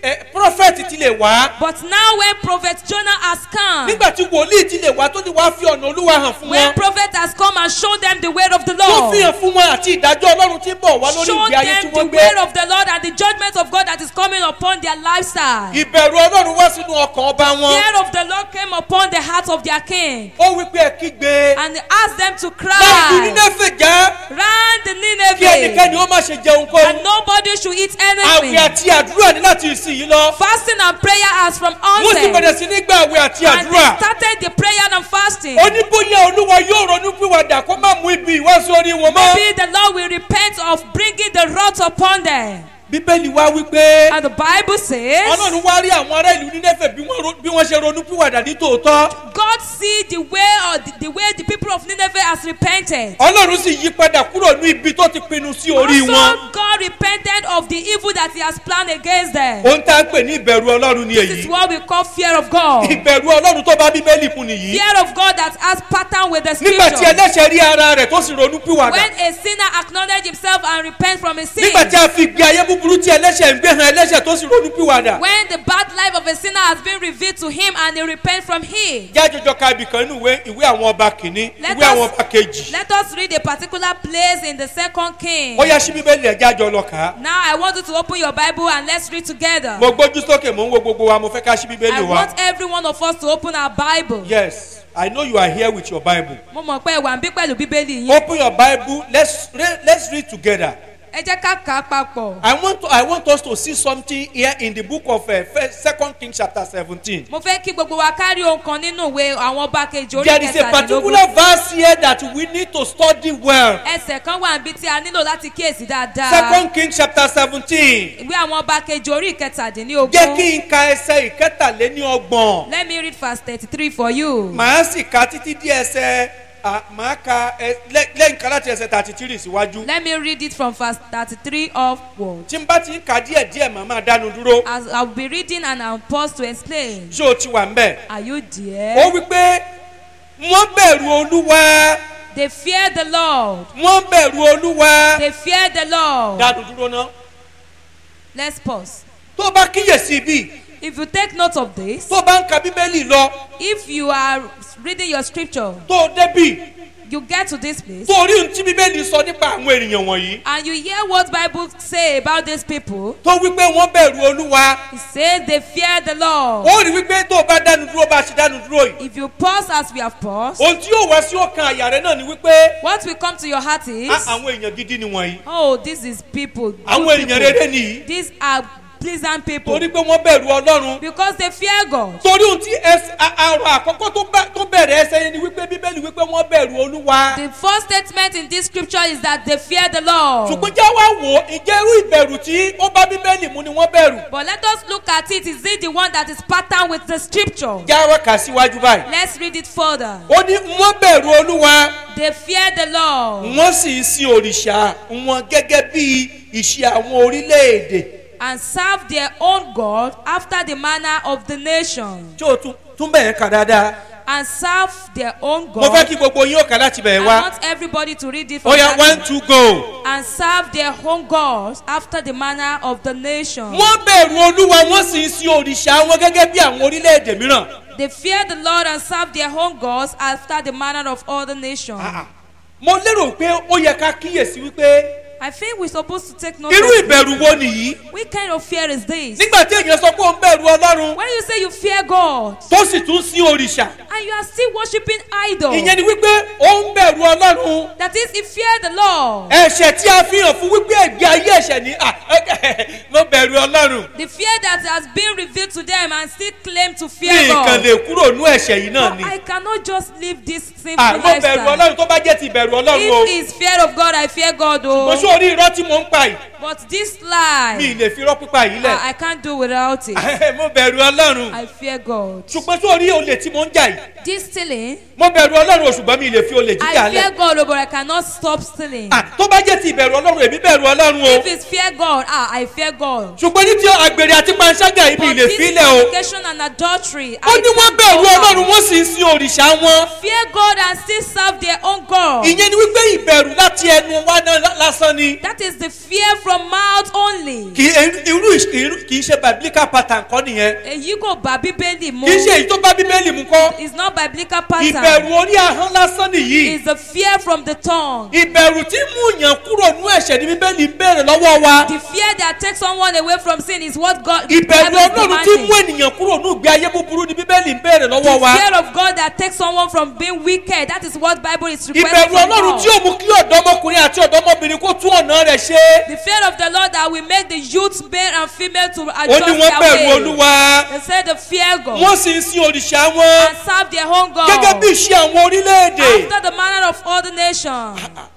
prophet ti lè wá. But now when prophet Jonah has come, nígbà tí wòlíì ti lè wá tó ti wá fi ọ̀nà olúwa hàn fún when wọn. prophet has come and shown them the way of the tó Lord, fi hàn fún wọn àti ìdájọ́ ọlọ́run tí ń bọ̀ wá lórí show ìgbé ayé tí them the wọ́n way gbé. of the Lord and the judgment of God that is coming upon their lifestyle. ìbẹ̀rù ọlọ́run wá sínú ọkàn ọba wọn. Fear of the Lord came upon the heart of their king, ó wí pé ẹ kígbe. and he asked them to láàbù cry, Nínéfè já. round the kí Nineveh, ẹnikẹ́ni ó má ṣe jẹun kó. and nobody should eat àwẹ̀ anything. àti àdúrà ní láti ìsìn yìí lọ. Fasting and prayer as from wọ́n sì onset, bẹ̀rẹ̀ sí ní gba àwẹ̀ àti and they àdúrà. started the prayer and fasting. ó ní bóyá olúwa yóò ronú pìwàdà kó má mú ibi ìwá sórí wọn mọ́. Maybe the Lord will repent of bringing the wrath upon them. bíbélì wá wí pé. And the Bible says, ọlọ́run wá rí àwọn ará ìlú Nínéfè bí wọ́n ro- bí wọ́n ṣe ronú pìwàdà ní tòótọ́. God see the way or the, the way the people of Nineveh has repented. ọlọ́run sì yí padà kúrò ní ibi tó ti pinnu sí orí wọn. Also, God repented of the evil that He has planned against them. ohun tá a ń pè ní ìbẹ̀rù ọlọ́run ni This is èyí. what we call fear of God. ìbẹ̀rù ọlọ́run tó bá bíbélì fún nìyí. Fear of God that has pattern with the nígbà tí scripture. ẹlẹ́ṣẹ̀ rí ara rẹ̀ tó sì ronú pìwàdà. When a sinner acknowledge himself and repent from his sin. nígbà tí a fi gbé ayé búburú tí ẹlẹ́ṣẹ̀ ń gbé hàn ẹlẹ́ṣẹ̀ tó sì ronú pìwàdà. When the bad life of a sinner has been revealed to him and he repent from it. jájọjọ ka ibìkan nínú ìwé ìwé àwọn ọba kìíní Let ìwé àwọn us- ọba kejì. Let us read a particular place in the second king. ó yá sí bíbélì ẹ̀ jájọ lọ kà á. Now I want you to open your Bible and let's read together. mo gbójú sókè mo ń wo gbogbo wa mo fẹ́ ká sí I bíbélì wa. want every one of us to open our Bible. yes I know you are here with your Bible. Mo mọ̀ pé ẹ̀wà ń bí pẹ̀lú Bíbélì yín. open your Bible let's read let's read together. Ẹ jẹ́ ká kà á papọ̀. I want to I want us to see something here in the book of uh, first, Second Kings chapter seventeen. Mo fẹ́ kí gbogbo wa kárí ohun kan nínú ìwé àwọn ọba kejì orí There is a kẹtàdínlógún. particular verse here that we need to study well. Ẹsẹ̀ kan wà níbi tí a nílò láti kíyèsí dáadáa. Second Kings chapter seventeen. Ìwé àwọn ọba kejì orí Jẹ́ kẹtàdínlógún. kí n ka ẹsẹ̀ ìkẹtàléní ọgbọ̀n. Let me read verse thirty-three for you. Màá sì ka títí dé ẹsẹ̀ à, màá ka ẹ- lẹ́- lẹ́yìn kan láti ẹsẹ̀ thirty-three síwájú. Let me read it from verse thirty-three upward. Tí n bá ti ń ka díẹ̀ díẹ̀ màá máa dánu dúró. As I will be reading and I will pause to explain. Ṣé o ti wà ń bẹ̀? Are you there? Ó wí pé wọ́n bẹ̀rù Olúwa. They fear the Lord. Wọ́n bẹ̀rù Olúwa. They fear the Lord. Dánu dúró náà. Let's pause. Tó o bá kíyèsí bí. If you take note of this, Tó o bá ń ka Bíbélì lọ. if you are reading your scripture, Tó o débì. you get to this place Tó o rí ohun tí Bíbélì sọ nípa àwọn ènìyàn wọ̀nyí. and you hear what Bible say about these people. Tó wí pé wọ́n bẹ̀rù Olúwa. It says they fear the Lord. Ó rí wípé tó o bá dánu dúró bá a ṣe dánu dúró yìí. If you pause as we have paused, Ohun tí yóò wá sí ọkàn àyà rẹ náà ni wípé what will come to your heart "Ah, is, àwọn èèyàn gidi ni wọ̀nyí. oh, this is people, good Àwọn èèyàn rere people. nìyí. These are pleasant people Torí pé wọ́n bẹ̀rù Ọlọ́run. because they fear God. Torí ohun tí ẹsẹ̀ a- àrò àkọ́kọ́ tó bá- tó bẹ̀rẹ̀ ẹsẹ̀ yẹn ni wípé Bíbélì wípé wọ́n bẹ̀rù Olúwa. The first statement in this scripture is that they fear the Lord. Ṣùgbọ́n já wá wò ó, ìjẹ́ irú ìbẹ̀rù tí ó bá Bíbélì mu ni wọ́n bẹ̀rù. But let us look at it. Is it the one that is patterned with the scripture? Já wá kà síwájú báyìí. Let's read it further. Ó ní wọ́n bẹ̀rù Olúwa. They fear the Lord Wọ́n sì ń sin òrìṣà wọn gẹ́gẹ́ bí ìṣe àwọn orílẹ̀-èdè. and serve their own God after the manner of the nation. Tí o tún tún bẹ̀rẹ̀ kà dáadáa. And serve their own Mo fẹ́ God. kí gbogbo yín ó kà láti I bẹ̀rẹ̀ wá. want everybody to read it Ó from yá that one end. two go. And serve their own gods after the manner of the nation. Wọ́n bẹ̀rù Olúwa wọ́n sì ń sin òrìṣà wọn gẹ́gẹ́ bí àwọn orílẹ̀-èdè mìíràn. They fear the Lord and serve their own gods after the manner of other nations. Ah, ah. Mo lérò pé ó yẹ ká kíyèsí wípé I think we're supposed to take note irú of ìbẹ̀rù wo nìyí. what kind of fear is this? Nígbà tí èèyàn sọ pé ó ń bẹ̀rù Ọlọ́run When you say you fear God tó sì tún sin òrìṣà. and you are still worshiping idols, Ìyẹn ni wípé ó ń bẹ̀rù Ọlọ́run. that is, he fear the Lord. Ẹ̀ṣẹ̀ tí a fi hàn fún wípé ẹ̀gbẹ́ ayé ẹ̀ṣẹ̀ ni ah, mo bẹ̀rù Ọlọ́run. The fear that has been revealed to them and still claim to Ní fear nǹkan God. lè kúrò nú ẹ̀ṣẹ̀ yìí náà But ni. I cannot just live this sinful Ah, mo bẹ̀rù lifestyle. Ọlọ́run tó bá jẹ́ ti bẹ̀rù Ọlọ́run o. If it's fear of God, I fear God. Mo Oh. ṣó orí irọ́ tí mo ń pa yìí. But this Mi lie, ì lè fi irọ́ pípa yìí lẹ̀. I, I can't do without it. Mo bẹ̀rù Ọlọ́run. I fear God. Ṣùgbọ́n ṣó orí olè tí mo ń jà yìí. This stealing, mo bẹ̀rù ọlọ́run òṣùgbọ́n mi lè fi olè jíjà I lẹ̀. fear God, oh, but I cannot stop stealing. Ah, tó bá jẹ́ ti ìbẹ̀rù ọlọ́run èmi bẹ̀rù ọlọ́run o. If it's fear God, ah, I fear God. ṣùgbọ́n ní ti àgbèrè àti panṣágà ibi But ilé this fílẹ̀ o. fornication and adultery, ó ní I wọ́n fear bẹ̀rù ọlọ́run God. wọ́n sì ń sin òrìṣà wọn. Fear God and still serve their own God. ìyẹn ni wípé ìbẹ̀rù láti ẹnu wa náà lá- lásán ni. That is the fear from mouth only. kì í irú ìṣ- irú- kì í ṣe biblical pattern kọ́ nìyẹn. Èyí kò bá Bíbélì mu. kì í ṣe èyí tó bá bíbélì mu kọ́. It's not biblical pattern. ìbẹ̀rù orí ahọ́n lásán nìyí. It's the fear from the tongue. ìbẹ̀rù tí mú yàn kúrò nú ẹ̀ṣẹ̀ ní bíbélì ń béèrè lọ́wọ́ wa. The fear that takes someone away from sin is what God the ìbẹ̀rù Bible is ọlọ́run tí mú demanding. ènìyàn kúrò nú ìgbé ayé búburú ní bíbélì ń béèrè lọ́wọ́ The wa. fear of God that takes someone from being wicked, that is what Bible is requesting ìbẹ̀rù from ọlọ́run tí God. ó mú kí ọ̀dọ́mọkùnrin àti ọ̀dọ́mọbìnrin kó tún ọ̀nà rẹ̀ ṣe. The fear of the Lord that will make the youth, male and female, to ó adjust ní wọ́n bẹ̀rù their way. olúwa. They say they fear God wọ́n sì ń sin òrìṣà wọn. and serve their own God. gẹ́gẹ́ bí ìṣe àwọn orílẹ̀-èdè. After the manner of all the nations.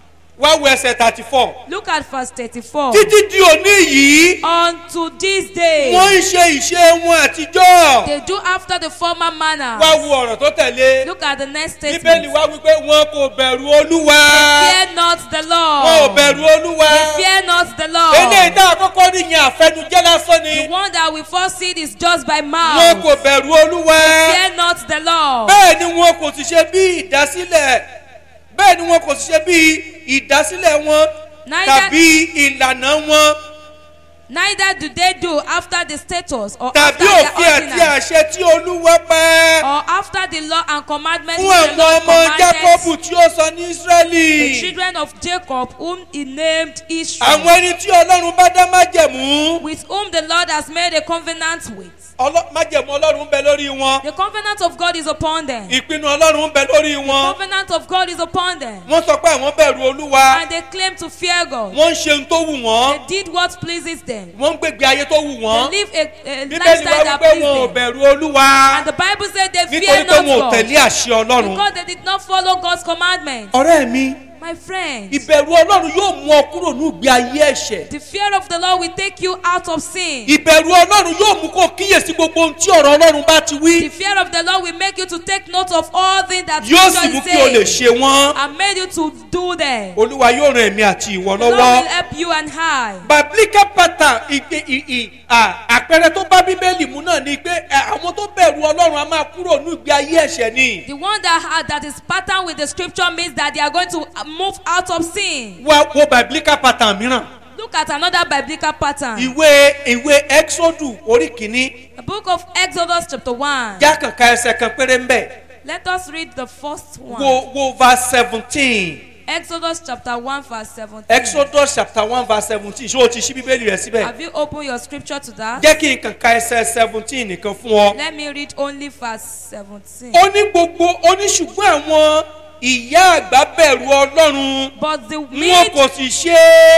wá wo ẹsẹ̀ thirty four. Look at verse thirty-four. títí di òní yìí Unto this day, wọ́n ń ṣe ìṣe wọn àtijọ́. they do after the former manner. wá wo ọ̀rọ̀ tó tẹ̀lé. Look at the next bíbélì statement. wá wípé wọn kò bẹ̀rù olúwa. Fear not the wọn ò Lord. bẹ̀rù olúwa. Fear not the eléyìí Lord. tá a kọ́kọ́ rí yẹn àfẹnujẹ́ lásán The ni. one that we first see is just by wọn mouth. kò bẹ̀rù olúwa. Fear not the Lord. bẹ́ẹ̀ ni wọn kò sì ṣe bí ìdásílẹ̀ bẹ́ẹ̀ ni wọn kò sì ṣe bí ìdásílẹ̀ wọn Neither, tàbí ìlànà wọn neither do they do after the status or tàbí after òfin the àti ordinance àṣẹ tí olúwa pa or after the law and commandments fún which the àwọn Lord ọmọ jákọ́bù commanded tí ó sọ ní the ísírẹ́lì. children of Jacob whom he named Israel, àwọn ẹni tí ọlọ́run bá dá májẹ̀mú. with whom the Lord has made a covenant with. Ọlọ́- májẹ̀mú ọlọ́run ń bẹ lórí wọn. The covenant of God is upon them. ìpinnu ọlọ́run ń bẹ lórí wọn. Covenant of God is upon them. wọ́n sọ pé àwọn bẹ̀rù olúwa. And they claim to fear God. wọ́n ń ṣe ohun tó wù wọ́n. They did what pleases them. wọ́n ń gbégbé ayé tó wù They wọ́n. live a, a bíbélì wá lifestyle that wípé wọn ò pleases them. bẹ̀rù olúwa. And the Bible said they nítorí fear pé not wọn ò God tẹ̀lé àṣẹ ọlọ́run. because they did not follow God's commandments. ọ̀rẹ́ mi My friend, ìbẹ̀rù ọlọ́run yóò mú ọ kúrò ní ìgbé ayé ẹ̀ṣẹ̀. the fear of the Lord will take you out of sin. ìbẹ̀rù ọlọ́run yóò mú kó kíyèsí gbogbo ohun tí ọ̀rọ̀ ọlọ́run bá ti The wí. fear of the Lord will make you to take note of all things that yóò sì mú Scripture kí o lè is ṣe saying wọ́n. and made you to do them. olúwa yóò ran èmi àti ìwọ The Lord lọ́wọ́. will help you and I. biblical pattern ìgbé ì- ì- à, àpẹẹrẹ tó bá bíbélì mú náà ni pé ẹ, àwọn tó bẹ̀rù ọlọ́run á máa kúrò ní ìgbé ayé ẹ̀ṣẹ̀ ni. The one that had, that is patterned with the Scripture means that they are going to move out of sin. wá wo biblical pattern mìíràn. Look at another biblical pattern. ìwé ìwé exodus orí kìíní The book of Exodus chapter one. jákànká ẹsẹ̀ kan péré ń bẹ̀. Let us read the first one. wo wo verse seventeen. Exodus chapter one verse seventeen. exodus chapter one verse seventeen ṣé o ti ṣí bíbélì rẹ síbẹ̀. Have you opened your scripture to that? jẹ́ kí n kàn ka ẹsẹ̀ seventeen nìkan fún ọ. Let me read only verse seventeen. ó ní gbogbo ó ní ṣùgbọ́n àwọn ìyá àgbà bẹ̀rù ọlọ́run But the wọn meat, kò sì ṣe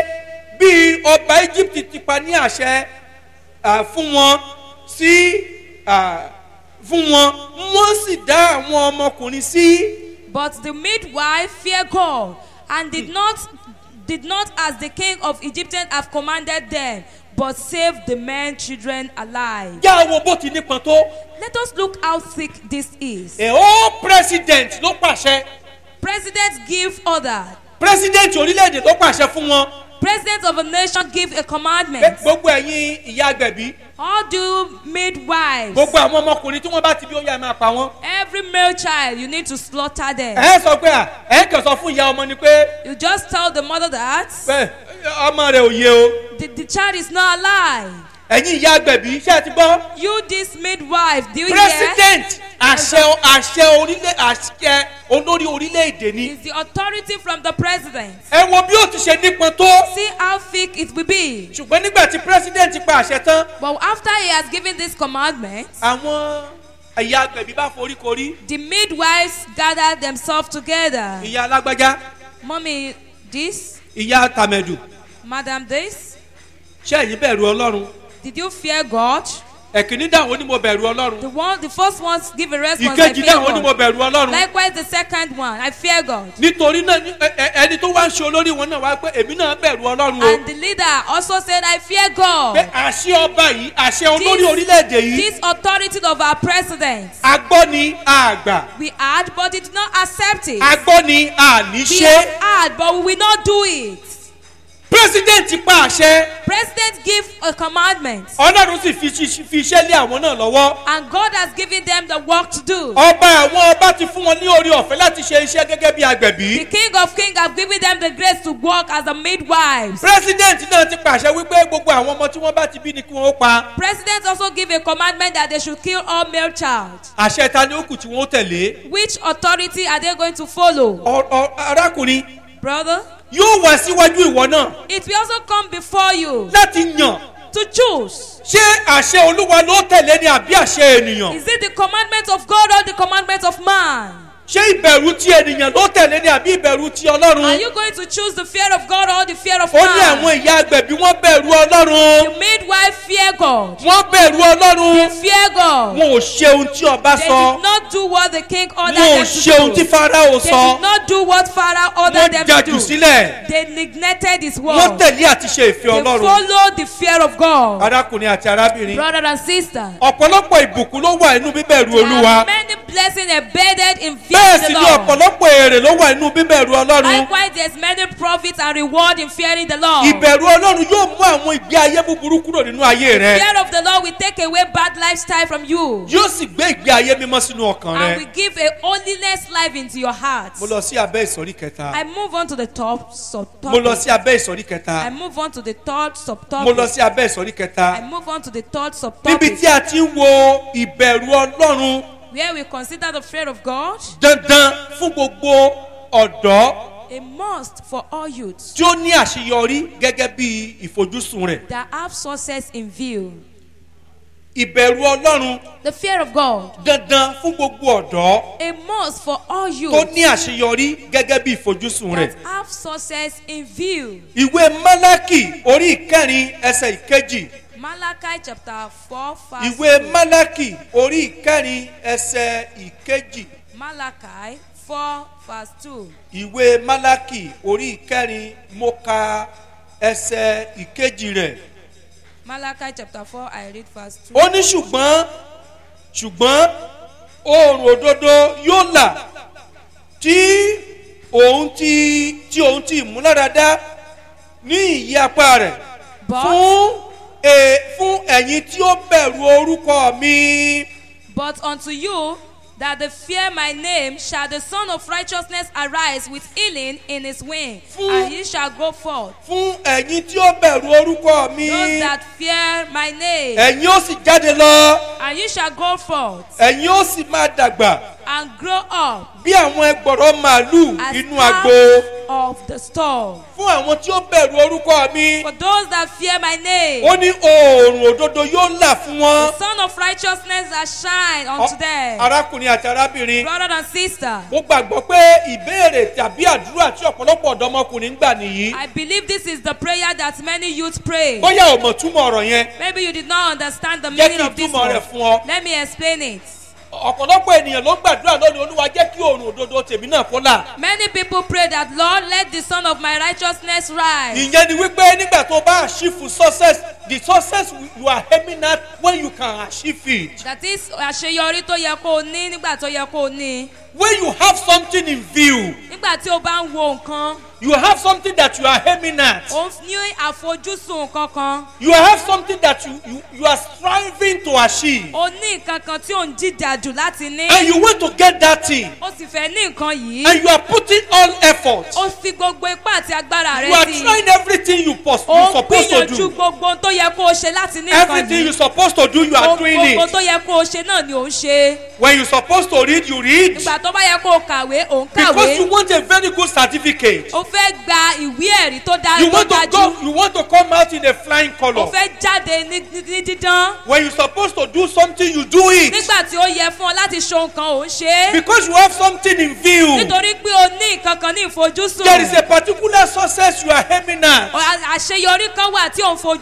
bí ọba egypt ti pa ní àṣẹ à, fún wọn sí à, fún wọn wọ́n sì dá àwọn ọmọkùnrin sí. but the midwife feared God and did not did not as the king of Egypt have commanded them, but saved the men children alive. yá wo bó ti nípọn tó. Let us look how thick this is. a whole president ló pàṣẹ. Presidents give order. president orílẹ̀-èdè ló pàṣẹ fún wọn. President of a nation give a pé commandment. gbogbo ẹ̀yin ìyá agbẹ̀bí All do midwives. gbogbo àwọn ọmọkùnrin tí wọ́n bá ti bí ó yá ẹ máa pa wọ́n. Every male child, you need to slaughter them. ẹ sọ pé à ẹ kàn sọ fún ìyá ọmọ ni pé You just tell the mother that pé ọmọ rẹ ò yé o. the, the child is not alive. ẹ̀yin ìyá agbẹ̀bí ṣé ẹ ti gbọ́. You, this midwife, do you hear? president àṣẹ àṣẹ orílẹ̀ àṣẹ olórí orílẹ̀-èdè ni. It's the authority from the president. ẹ wo bí ó ti ṣe nípọn tó. See how thick it will be. ṣùgbọ́n nígbà tí president pa àṣẹ tán But after he has given this commandment, àwọn ìyá agbẹ̀bí bá foríkorí. the midwives gathered themselves together. ìyá alágbájá Mommy, this, ìyá tàmẹ̀dù madam, this. ṣé ẹ̀yin bẹ̀rù ọlọ́run. Did you fear God? ẹ̀kíní dáhùn ó ní mo bẹ̀rù The ọlọ́run. one, the first ones give a response. I ìkejì fear dáhùn ó ní mo God. bẹ̀rù ọlọ́run. Likewise, the second one, I fear God. nítorí náà ní- ẹ- ẹ- ẹni tó wá ń ṣe olórí wọn náà wá pé èmi náà bẹ̀rù ọlọ́run o. And the leader also said, I fear pé God. àṣẹ ọba yìí àṣẹ olórí This- orílẹ̀-èdè yìí This authority of our president, agbọ́ ni àgbà we had, but did not accept it. agbọ́ ni àní We ṣe. have had, but we will not do it. president pa àṣẹ President give a commandment, ọlọ́run sì fi ṣi- fi iṣẹ́ lé àwọn náà lọ́wọ́. and God has given them the work to do. ọba àwọn ọba ti fún wọn ní orí ọ̀fẹ́ láti ṣe iṣẹ́ gẹ́gẹ́ bí agbẹ̀bí. The King of Kings have given them the grace to work as a midwives. president náà ti pàṣẹ wípé gbogbo àwọn ọmọ tí wọ́n bá ti bí ni kí wọ́n ó pa. President also give a commandment that they should kill all male child. àṣẹ ta ni ó kù tí wọ́n ó tẹ̀lé. Which authority are they going to follow? Ọ- ọ- arákùnrin Brother, yóò wá síwájú ìwọ náà it will also come before you láti yàn to choose. ṣé àṣẹ olúwa ló tẹ̀lé ni àbí àṣẹ ènìyàn. Is it the commandment of God or the commandment of man? ṣé ìbẹ̀rù ti ènìyàn ló tẹ̀lé ni àbí ìbẹ̀rù ti Are ọlọ́run. you going to choose the fear of God or the fear of ó ní àwọn man? ìyá agbẹ̀bí wọ́n bẹ̀rù ọlọ́run. The midwife fear God. wọ́n bẹ̀rù They ọlọ́run. fear God. wọn ò ṣe ohun tí ọba They sọ. did not do what the king ordered wọn ò them ṣe ohun to tí do. farao They sọ. did not do what Pharaoh ordered wọ́n them to jàjù do. sílẹ̀. They neglected his wọ́n word. tẹ̀lé àti ṣe ìfẹ́ They ọlọ́run. followed the fear of God. arákùnrin àti arábìnrin. Brother and sister, ọ̀pọ̀lọpọ̀ ìbùkún ló wà nínú bíbẹ̀rù there olúwa. are many blessings embedded in bẹ́ẹ̀ fearing sì the ni Lord. ọ̀pọ̀lọpọ̀ èrè ló wà nínú bíbẹ̀rù ọlọ́run. Likewise, there's many profits and reward in fearing the Lord. ìbẹ̀rù ọlọ́run yóò mú àwọn ìgbé ayé búburú kúrò nínú ayé rẹ. Fear of the Lord will take away bad lifestyle from you, yóò sì gbé ìgbé ayé mímọ́ sínú ọkàn and rẹ. will give a holiness life into your heart. mo lọ sí abẹ́ ìsọ̀rí kẹta. I move on to the top mo lọ subtopic. sí abẹ́ ìsọ̀rí I kẹta. move on to the third mo lọ subtopic. sí abẹ́ ìsọ̀rí I kẹta. move on to the third níbi tí subtopic, a ti ń wo ìbẹ̀rù ọlọ́run where we consider the fear of God dandan fún gbogbo ọ̀dọ́ a must for all youths tí ó ní àṣeyọrí gẹ́gẹ́ bí ìfojúsùn rẹ̀. that have success in view. ìbẹ̀rù ọlọ́run The fear of God, dandan fún gbogbo ọ̀dọ́ a must for all tó youths ní àṣeyọrí gẹ́gẹ́ bí ìfojúsùn rẹ̀. that have success in view. ìwé málákì orí ìkẹrin ẹsẹ̀ ìkejì. Malachi chapter four verse ìwé two. málákì orí ìkẹrin ẹsẹ̀ ìkejì. Malachi four verse two. ìwé málákì orí ìkẹrin mo ka ẹsẹ̀ ìkejì rẹ̀. Malachi chapter four, I read verse two. ó ní ṣùgbọ́n ṣùgbọ́n oòrùn òdodo yóò là tí òun ti tí òun ti ìmúláradá ní ìyí apá rẹ̀ But, fún ẹ fún ẹ̀yin tí ó bẹ̀rù orúkọ mi. but unto you that they fear my name shall the Son of Righteousness arise with healing in his wing, Fún- and he shall go forth. fún ẹ̀yin tí ó bẹ̀rù orúkọ mi. Those that fear my name, ẹ̀yin ó sì jáde lọ and you shall go forth ẹ̀yin ó sì máa dàgbà and grow up bí àwọn ẹgbọ̀rọ̀ màálù as inú calves agbo. of the stall. fún àwọn tí ó bẹ̀rù orúkọ mi. For those that fear my name, ó ní oòrùn òdodo yóò là fún wọn. the Son of Righteousness shall shine unto them. arákùnrin àti arábìnrin. Brother and sister, mo gbàgbọ́ pé ìbéèrè tàbí àdúrà tí ọ̀pọ̀lọpọ̀ ọ̀dọ́mọkùnrin ń gbà nìyí. I believe this is the prayer that many youths pray. bóyá ò mọ̀ túmọ̀ ọ̀rọ̀ yẹn. Maybe you did not understand the jẹ́ meaning kí n of this túmọ̀ rẹ̀ word. fún ọ. Let me explain it. ọ̀pọ̀lọpọ̀ ènìyàn ló gbàdúrà lónìí olúwa jẹ́ kí oòrùn òdodo tèmi náà kó là. Many people pray that, Lord, let the Son of my righteousness rise. ìyẹn ni wípé nígbà tó bá achieve success the success you are aiming at when you can achieve it. That is àṣeyọrí tó yẹ kó o ní nígbà tó yẹ kó o ní. when you have something in view Nígbà tí o bá ń wo nǹkan, you have something that you are aiming at. o ní àfojúsùn kankan. you have something that you you, you are striving to achieve. O ní nǹkan kan tí ò ń jìjà jù láti ní. and you want to get that thing. O sì fẹ́ ní nǹkan yìí. and you are putting all effort. O fi gbogbo ipá àti agbára you are rẹ sí. trying everything you, pos- you O ń supposed to gbìyànjú do. gbogbo ohun tó yẹ kó o ṣe láti ní nǹkan everything you yìí. supposed to do you are Ohun doing gbogbo it. tó yẹ kó o ṣe náà ni ò ń ṣe. when you supposed to read you read. Ìgbà tó bá yẹ kó o kàwé, ò ń because you kàwé. want a very good certificate. O fẹ́ gba ìwé ẹ̀rí tó dáa you tó want to dájú. go you want to come out in a flying O colour. fẹ́ jáde ní ní- ní dídán. when you supposed to do something you do it. Nígbà tí ó yẹ fún ọ láti ṣe nǹkan, ò ń ṣe é. because you have something in view. Nítorí pé o ní nǹkan kan ní ìfojúsùn. there is a particular success you are aiming at. Ọ- Àṣeyọrí kan wà tí ò ń fojú sùn.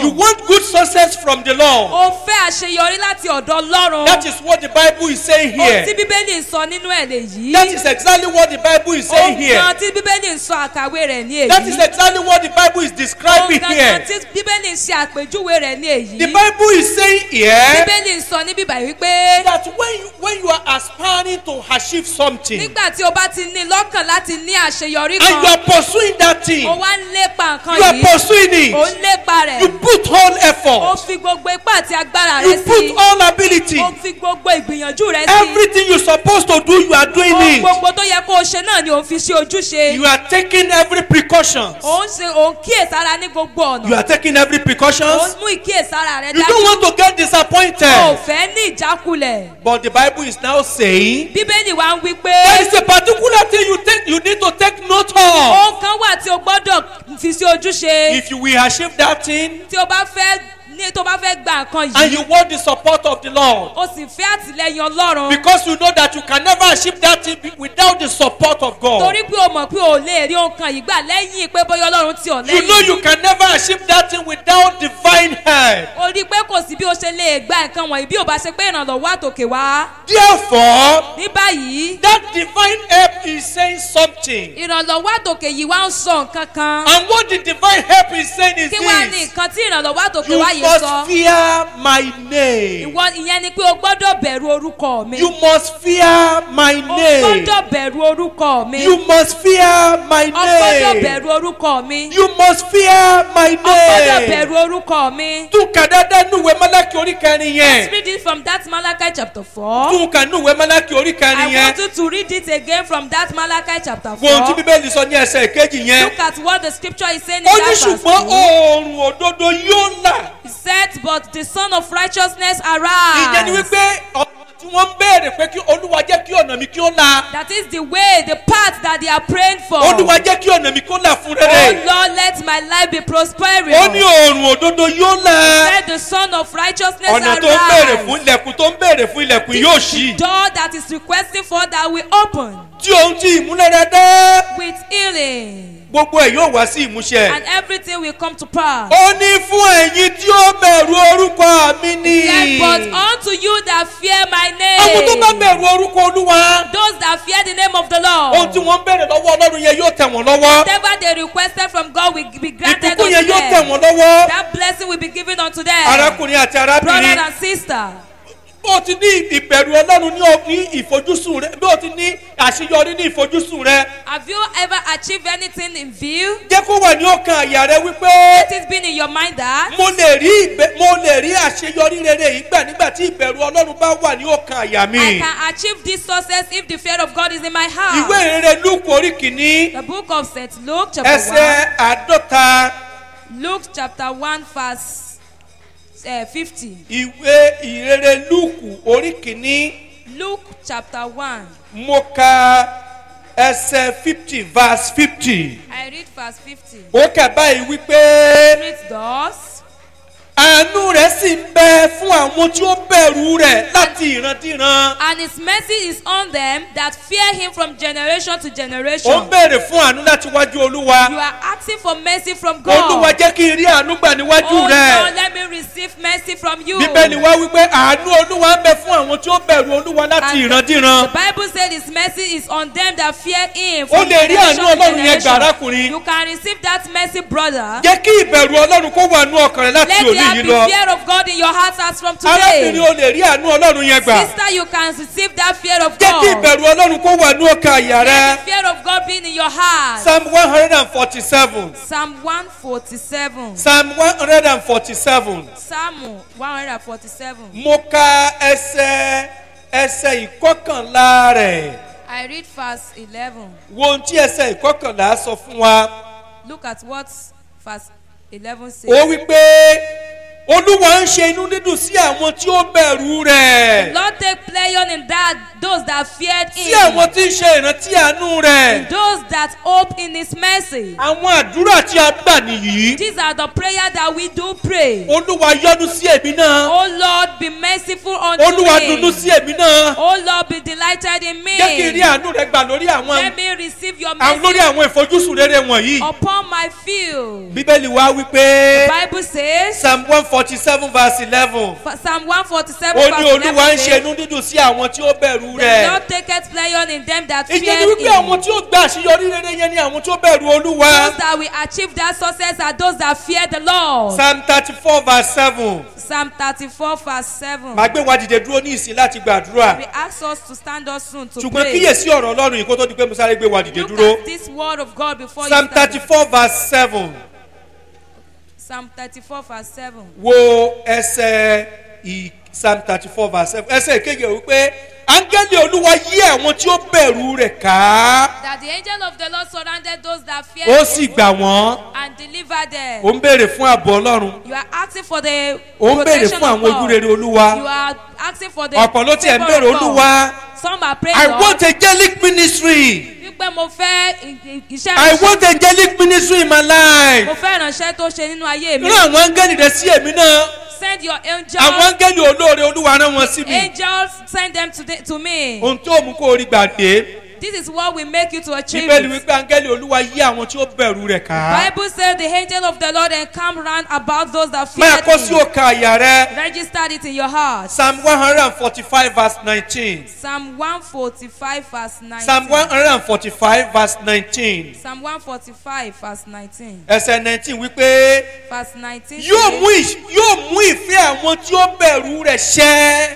You want good success from the Lord. O fẹ́ àṣeyọrí láti ọ̀dọ̀ Ọlọ́run. That is what the Bible is saying Ohun tí here. Bíbélì ń sọ nínú ẹ̀ lèyí. That is exactly what the Bible is saying Ohun here. kan tí Bíbélì ń sọ àkàwé rẹ̀ ní èyí. That is exactly what the Bible is describing Ohun kan here. tí Bíbélì ń ṣe àpèjúwe rẹ̀ ní èyí. The Bible is saying here Bíbélì ń sọ ní bíbá yìí wípé that when you, when you are aspiring to achieve something and nígbà tí o bá ti ní lọ́kàn láti ní àṣeyọrí you kan, are pursuing that thing, o wá ń lépa nǹkan you are yìí, pursuing o ń it, lépa you rẹ̀, put all o effort, fi gbogbo ipá àti agbára you rẹ̀ put sí, all ability, o fi gbogbo ìgbìyànjú rẹ̀ sí, everything you're supposed to do, you are doing ohun it. gbogbo tó yẹ kó o ṣe náà ni o fi ṣe ojúṣe. You are taking every precaution. O ń ṣe o ń kíyèsára ní gbogbo You ọ̀nà. are taking every O precautions. ń mú ìkíyèsára rẹ̀ You dájú. don't want to get O disappointed. fẹ́ ní ìjákulẹ̀. But the Bible is now saying Bíbélì wa ń wí pé there is a particular thing you take you need to take note of. ohun kan wà tí o gbọ́dọ̀ fi ṣe ojúṣe. If you will achieve that thing Tí o bá fẹ́ ní tó bá fẹ́ gba nǹkan and yìí, you want the support of the Lord, o sì fẹ́ àtìlẹ́yìn Ọlọ́run. because you know that you can never achieve that thing without the support of God. Torí pé o mọ̀ pé o lè rí ohun kan yìí gbà lẹ́yìn pé bóyá Ọlọ́run tì ọ́ You know lẹ́yìn. you can never achieve that thing without divine help. O rí pé kò sí bí o ṣe lè gba nǹkan wọ̀nyí bí o bá ṣe pé ìrànlọ́wọ́ àtòkè wá. Therefore, Ní báyìí, that divine help is saying something. ìrànlọ́wọ́ àtòkè yìí wá ń sọ nǹkan kan. And what the divine help is saying is Kí wá ní this: nǹkan tí ìrànlọ́wọ́ àtòkè you wá yìí must sọ? fear my name. Ìwọ ìyẹn ni pé o gbọ́dọ̀ bẹ̀rù orúkọ mi. You must fear my O name. gbọ́dọ̀ bẹ̀rù orúkọ mi. You must fear my O gbọ́dọ̀ name. bẹ̀rù orúkọ mi. You must fear my O gbọ́dọ̀ name. bẹ̀rù orúkọ mi. Tún kà dáadáa nínú ìwé Málákì orí kẹrin Let's yẹn. read it from that Malachi chapter four. Tún kà nínú ìwé Málákì orí I kẹrin want yẹn. you to read it again from that Malachi chapter Wo ohun tí four. Bíbélì sọ ní ẹsẹ̀ ìkejì yẹn. Look at what the scripture is saying in Ó ní that verse ṣùgbọ́n two. oòrùn òdodo yóò là. He said, but the Son of Righteousness Ìyẹn ni arise. wípé ọ̀nà tí wọ́n ń béèrè pé kí Olúwa jẹ́ kí ọ̀nà mi kí ó là. That is the way, the path that they are praying for. Olúwa jẹ́ kí ọ̀nà mi kó là fún Oh rere. Lord, let my life be prospering. Ó ní oòrùn òdodo yóò là. Let the Son of Righteousness Ọ̀nà tó ń béèrè fún arise. ilẹ̀kùn tó ń béèrè fún ilẹ̀kùn yóò ṣí. Door that is requesting for that will open Tí ohun tí ìmúlẹ̀rẹ̀ dé, with healing. gbogbo ẹ̀ yóò wá sí ìmúṣẹ. And everything will come to pass. Ó ní fún ẹ̀yin tí ó bẹ̀rù orúkọ mi ni. Said, but unto you that fear my Àwọn tó bá name, bẹ̀rù orúkọ Olúwa, those that fear the name of the ohun tí Lord, wọ́n ń béèrè lọ́wọ́ Ọlọ́run yẹn yóò tẹ̀ wọ́n lọ́wọ́. whatever they requested from God will be granted Ìbùkún unto yẹn yóò tẹ̀ them. wọ́n lọ́wọ́. That blessing will be given unto them. Arákùnrin àti Brother arábìnrin, and sister, bó o ti ní ìbẹ̀rù Ọlọ́run ní o- ní ìfojúsùn rẹ, bí o ti ní àṣeyọrí ní ìfojúsùn rẹ, have you ever achieved anything in view? jẹ́ kó wà ní ọkàn àyà rẹ wípé Let it be in your mind that mo lè rí ìbẹ- mo lè rí àṣeyọrí rere yìí gbà nígbà tí ìbẹ̀rù Ọlọ́run bá wà ní ọkàn àyà I mi. can achieve this success if the fear of God is in my Ìwé heart. ìrere Lúùkù orí kìíní The book of Saint Luke chapter ẹsẹ̀ àádọ́ta. one. Luke chapter one verse uh, fifty. Ìwé ìrere Lúùkù orí kìíní Luke chapter one. mo ka ẹsẹ̀ fifty verse fifty. I read verse fifty. Ó kà báyìí wípé Read thus. àánú rẹ̀ sì ń bẹ fún àwọn tí ó bẹ̀rù rẹ̀ láti ìrandíran. And his mercy is on them that fear him from generation to Ó generation. ń béèrè fún àánú láti wájú Olúwa. You are asking for mercy from Olúwa God. jẹ́ kí n rí àánú gbà níwájú Oh rẹ̀. Lord, let me receive mercy from you. Bíbélì wá wípé àánú Olúwa ń bẹ fún àwọn tí ó bẹ̀rù Olúwa láti And ìrandíran. the Bible said his mercy is on them that fear him Ó from lè rí generation àánú to Ọlọ́run yẹn gbà generation. arákùnrin. You can receive that mercy, brother. Jẹ́ kí ìbẹ̀rù Ọlọ́run kó wà nú ọkàn rẹ̀ láti Let òní there yìí be lọ. fear of God in your heart as from Arábìnrin today. o lè rí àánú Ọlọ́run yẹn gbà. Sister, you can receive that fear of Jẹ́ kí God. ìbẹ̀rù Ọlọ́run kó wà nú ọkàn àyà Let rẹ. the fear of God be in your heart. Psalm one hundred and forty-seven. Psalm one forty-seven. Psalm one hundred and forty-seven. Psalm one hundred forty-seven. Mo ka ẹsẹ̀ ẹsẹ̀ ìkọkànlá rẹ̀. I read verse eleven. Wo ohun tí ẹsẹ̀ ìkọkànlá sọ fún wa. Look at what verse eleven Ó says. wí pé Olúwa ń ṣe inú dídùn sí àwọn tí ó bẹ̀rù rẹ̀. Lord take pleasure in that those that feared him. Sí àwọn tí ń ṣe ìrántí àánú rẹ̀. Those that hope in his mercy. Àwọn àdúrà tí a gbà nìyí. These are the prayers that we do pray. Olúwa yọ́nú sí èmi náà. Oh Lord, be merciful unto Olúwa me. dùnnú sí èmi náà. Oh Lord, be delighted in me. Jẹ́ kí n rí àánú rẹ̀ gbà lórí àwọn Let me receive your àwọn lórí mercy àwọn ìfojúsùn rere wọ̀nyí. upon my field. Bíbélì wa wípé Bible says, Psalm one forty seven verse eleven. Psalm one forty-seven Ó verse ní Olúwa ń eleven ṣe says, inú dídùn sí àwọn tí ó bẹ̀rù the rẹ̀. Lord taketh pleasure in them that Ìjẹ́ fear ni wípé àwọn him. tí ó gba àṣeyọrí rere yẹn ni àwọn tí ó bẹ̀rù Olúwa. Those that will achieve that success are those that fear the Lord. Psalm thirty four verse seven. Psalm thirty-four verse seven. Màá gbé wa dìde dúró ní ìsìn láti gbàdúrà. We ask us to stand up soon to Ṣùgbọ́n pray. kíyèsí ọ̀rọ̀ Ọlọ́run yìí kó tó di pé mo sáré gbé wa dìde Look dúró. at this word of God before Psalm you stand. thirty four verse seven. Psalm thirty-four verse seven. Wo ẹsẹ̀ ì Psalm thirty four verse seven. Ẹsẹ̀ ìkejì wípé áńgẹ́lì Olúwa yí àwọn tí ó bẹ̀rù rẹ̀ ká. That the angel of the Lord surrounded those that fear Ó him sì gbà wọ́n. and delivered them. Ó ń béèrè fún ààbò Ọlọ́run. You are asking for the Ó ń béèrè protection fún of àwọn ojú God. rere Olúwa. You are asking for the Ọ̀pọ̀ ló tiẹ̀ ń favour béèrè of God. Olúwa. Some are praying, I Lord, want angelic ministry. wípé mo fẹ́ i- i- iṣẹ́ I ìránṣẹ́. want angelic ministry in my Mo life. fẹ́ ìránṣẹ́ tó ṣe nínú ayé mi. Rán àwọn áńgẹ́lì rẹ̀ sí èmi náà. Send your Àwọn angels. áńgẹ́lì olóore Olúwa rán wọn sí mi. Angels send them to, the, to me. Ohun tí ó mú kó orí gbàgbé. This is what will make you to achieve Bíbélì it. wípé áńgẹ́lì Olúwa yí àwọn tí ó bẹ̀rù rẹ̀ ká. Bible says the angel of the Lord encamp round about those that Máa fear kọ́ sí him. òkà àyà rẹ̀. Register it in your heart. Psalm one hundred forty-five verse nineteen. Psalm one forty-five verse nineteen. Psalm one hundred forty-five verse nineteen. Psalm one forty-five verse nineteen. Ẹsẹ̀ nineteen wípé Verse nineteen yóò mú says, ìṣ- yóò mú ìfẹ́ àwọn tí ó bẹ̀rù rẹ̀ ṣẹ.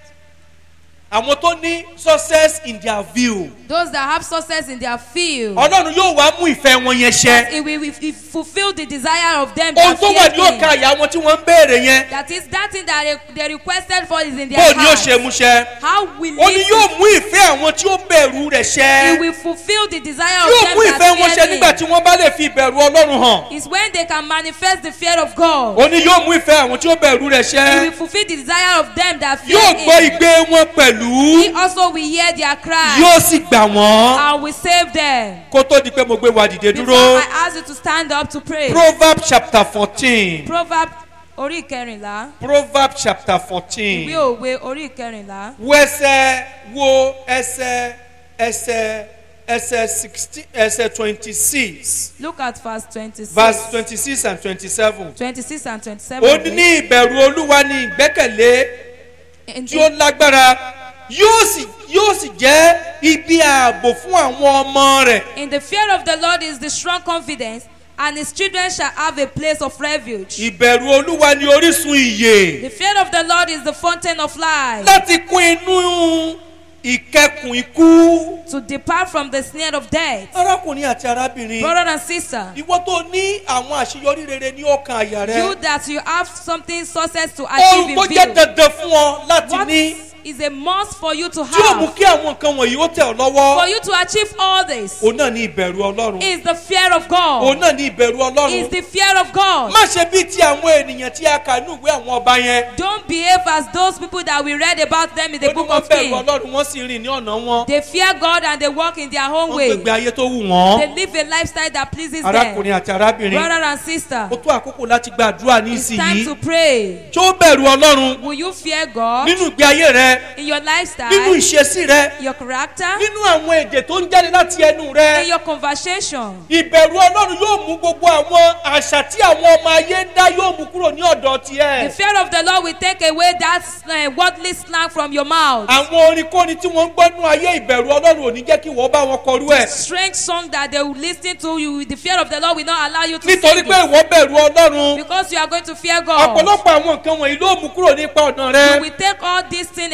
Àwọn tó ní success in their view. those that have success in their field, Ọlọ́run yóò wá mú ìfẹ́ wọn yẹn ṣẹ. it will it will fulfill the desire of them Ohun that tó wà fear ní òkà him. àyà wọn tí wọ́n ń béèrè yẹn. That is that thing that they, they requested for is in their Bó ni ó ṣe heart. mú ṣẹ? How will Ó ní it, yóò mú ìfẹ́ àwọn tí ó bẹ̀rù rẹ̀ it ṣẹ. will fulfill the desire of Yóò mú them ìfẹ́ wọn that ṣẹ fear nígbà him? tí wọ́n bá lè fi ìbẹ̀rù Ọlọ́run hàn. Is when they can manifest the fear of God. Ó ní yóò mú ìfẹ́ àwọn tí ó bẹ̀rù rẹ̀ He ṣẹ. will fulfill the desire of them that fear Yóò gbọ́ him. igbe wọn pẹ̀lú. He also will hear their cry Yóò sì gbà wọ́n. and will save them. Kó tó di pé mo gbé wa dìde Before dúró. I ask you to stand up to pray. Proverbs chapter fourteen. Proverb orí ìkẹrìnlá. Proverbs chapter Ìwé fourteen. òwe orí ìkẹrìnlá. Wo ẹsẹ̀ wo ẹsẹ̀ ẹsẹ̀ ẹsẹ̀ sixteen ẹsẹ̀ twenty-six. Look at verse twenty-six. Verse twenty-six and twenty-seven. twenty-six and Ó twenty-seven. ní ìbẹ̀rù Olúwa ní ìgbẹ́kẹ̀lé In- tí ó lágbára. Yóò sì yóò sì jẹ́ ibi ààbò fún àwọn ọmọ rẹ̀. In the fear of the Lord is the strong confidence, and his children shall have a place of refuge. Ìbẹ̀rù Olúwa ni orísun ìyè. The fear of the Lord is the fountain of life, Láti kún inú ìkẹkùn ikú. to depart from the snare of death. Arákùnrin àti arábìnrin. Brother and sister, Ìwọ tó ní àwọn àṣeyọrí rere ní ọkàn àyà rẹ. you that you have something success to achieve Ohun tó in jẹ́ view, dandan fún ọ láti what ní. is a must for you to Tí ó mú have, kí àwọn nǹkan wọ̀nyí ó tẹ̀ ọ́ for lọ́wọ́. you to achieve all this, Òun náà ní ìbẹ̀rù Ọlọ́run. is the fear of Òun God. náà ní ìbẹ̀rù Is Ọlọ́run. the fear of God. Má ṣe bí ti àwọn ènìyàn tí a kà ní ìwé àwọn ọba yẹn. Don't behave as those people that we read about them in the Ó ní book wọ́n of bẹ̀rù Kings. Ọlọ́run wọ́n sì rìn ní ọ̀nà wọn. They fear God and they walk in their own Wọ́n way. gbégbé ayé tó wù They wọ́n. live a lifestyle that pleases them. Arákùnrin àti arábìnrin. Brother and sister, Ó tó àkókò láti gbàdúrà ní it's time to ìsinyìí. pray. Tí ó bẹ̀rù Ọlọ́run Will you fear God nínú ìgbé ayé rẹ, in your nínú lifestyle, ìṣesí rẹ, your character, nínú àwọn èdè tó ń jáde láti ẹnu in rẹ. your conversation? Ìbẹ̀rù Ọlọ́run yóò mú gbogbo àwọn àṣà tí àwọn ọmọ ayé ń dá yóò mú kúrò ní ọ̀dọ̀ The tiẹ̀. fear of the Lord will take away that uh, worldly slang from your mouth. Àwọn orin-kórin tí wọ́n ń gbọ́ nínú ayé ìbẹ̀rù Ọlọ́run ò ní jẹ́ kí wọ́n bá wọn kọrú ẹ̀. Strange song that they will listen to you, the fear of the Lord will not allow you to Nítorí sing pé it. ìwọ bẹ̀rù Ọlọ́run. Because you are going to fear God. Ọ̀pọ̀lọpọ̀ àwọn nǹkan wọ̀nyí ló mú kúrò nípa ọ̀nà You rẹ. will take all these things away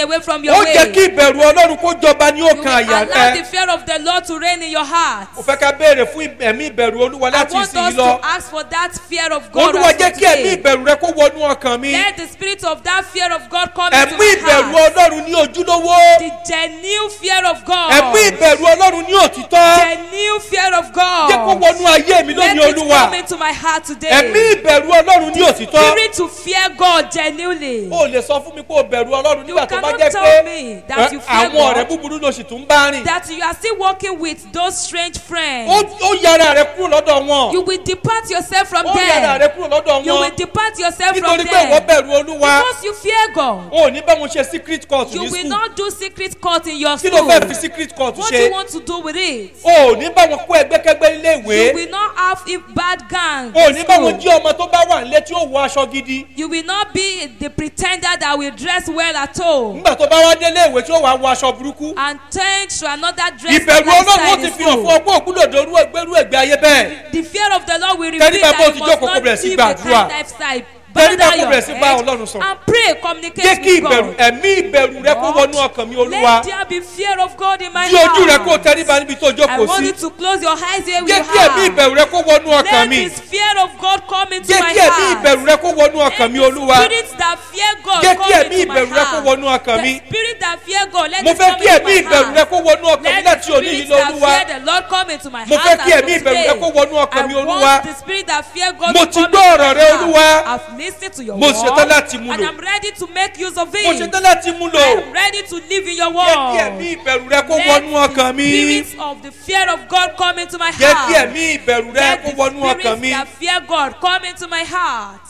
away from your ó way. jẹ́ kí ìbẹ̀rù ọlọ́run kó jọba ní You will ọkàn àyà allow the rẹ. fear of the Lord to reign in your heart. mo fẹ́ ká béèrè fún ẹ̀mí ìbẹ̀rù olúwa I láti want ìsìn us yìí lọ. to ask for that fear of God. olúwa also jẹ́ kí ẹ̀mí today. ìbẹ̀rù rẹ kó wọnú ọkàn mi. Let the spirit of that fear of God come into ẹ̀mí my ìbẹ̀rù heart. ọlọ́run ní ojúlówó. The genuine fear of God. ẹ̀mí ìbẹ̀rù ọlọ́run ní òtítọ́. Genuine fear of God. jẹ́ kó wọnú ayé mi Let lónìí it olúwa. come into my heart today. ẹ̀mí ìbẹ̀rù ọlọ́run ní òtítọ́. Spirit to fear God genuinely. o lè sọ fún mi pé o bẹ̀rù ọlọ́run You nígbà tó bá cannot jẹ́ tell pé me that you fear àwọn ọ̀rẹ́ God. búburú ló sì tún bá rìn. That you are still working with those strange friends. ó ó yára rẹ kúrò lọ́dọ̀ wọn. You will depart yourself from ó yára them. rẹ kúrò lọ́dọ̀ You will wọn. depart yourself from nítorí pé ìwọ them. bẹ̀rù olúwa. Because you fear God. o ò ní bá wọn ṣe secret court You ní will school. not do secret court in your kí ló school. fẹ́ fi secret court What do you ṣe. want to do with it? o ò ní bá wọn kó ẹgbẹ́kẹ́gbẹ́ ilé You ìwé. will not have a bad gang. o ò in ní bá wọn school. jí ọmọ tó bá wà nílé tí ó wọ aṣọ gidi. You will not be the pretender that will dress well at home nígbà tó bá wá délé ìwé tí ó wà wọ aṣọ burúkú. and turn to another dress ìbẹ̀rù ọlọ́run ó lifestyle ti in fi hàn fún school. ọgbọ́n òkúlòdò orú ẹgbẹ́rú ẹgbẹ́ ayé bẹ́ẹ̀. The fear of the Lord will reveal Tẹ́lifà bó that ti you must jókòó kó not bẹ̀rẹ̀ sí live a gbàdúrà. kind lifestyle. Tẹ́lifà Bow kó down bẹ̀rẹ̀ sí your bá head Ọlọ́run sọ̀rọ̀. and pray, jẹ́ communicate kí with ìbẹ̀rù God. ẹ̀mí ìbẹ̀rù rẹ kó wọnú ọkàn mi olúwa. Let there be fear of God in my tí ojú rẹ kó heart. tẹríba níbi tó I jókòó want sí. you to close your eyes here with jẹ́ your kí ẹ̀mí heart. ìbẹ̀rù rẹ kó wọnú ọkàn Let mi. this fear of God come into jẹ́ my kí ẹ̀mí heart. ìbẹ̀rù rẹ kó wọnú ọkàn mi Let the olúwa. spirit that fear God jẹ́ kí come ẹ̀mí into my ìbẹ̀rù rẹ kó heart. wọnú ọkàn mi. The spirit that fear God, let mo it fẹ́ come kí ẹ̀mí into my ìbẹ̀rù rẹ heart. kó wọnú ọkàn mi Let láti the òní yìí spirit that lólúwa. fear the Lord come into my Mo heart fẹ́ kí as ẹ̀mí from ìbẹ̀rù rẹ today. kó wọnú ọkàn mi I olúwa. want the spirit that fear God Mo to ti come gbọ́ into ọ̀rọ̀ my rẹ, heart. Olúwa. I've listened to your Mo word ṣetán láti mú and lò. I'm ready to make use of mo it. ṣetán láti mú lò. I'm ready to live in your jẹ́ kí ẹ̀mí word. ìbẹ̀rù rẹ kó Let wọnú the ọkàn mi. spirit of the fear of God come into my jẹ́ heart. kí ẹ̀mí ìbẹ̀rù rẹ Let kó the wọnú ọkàn spirit mi. that fear God come into my heart.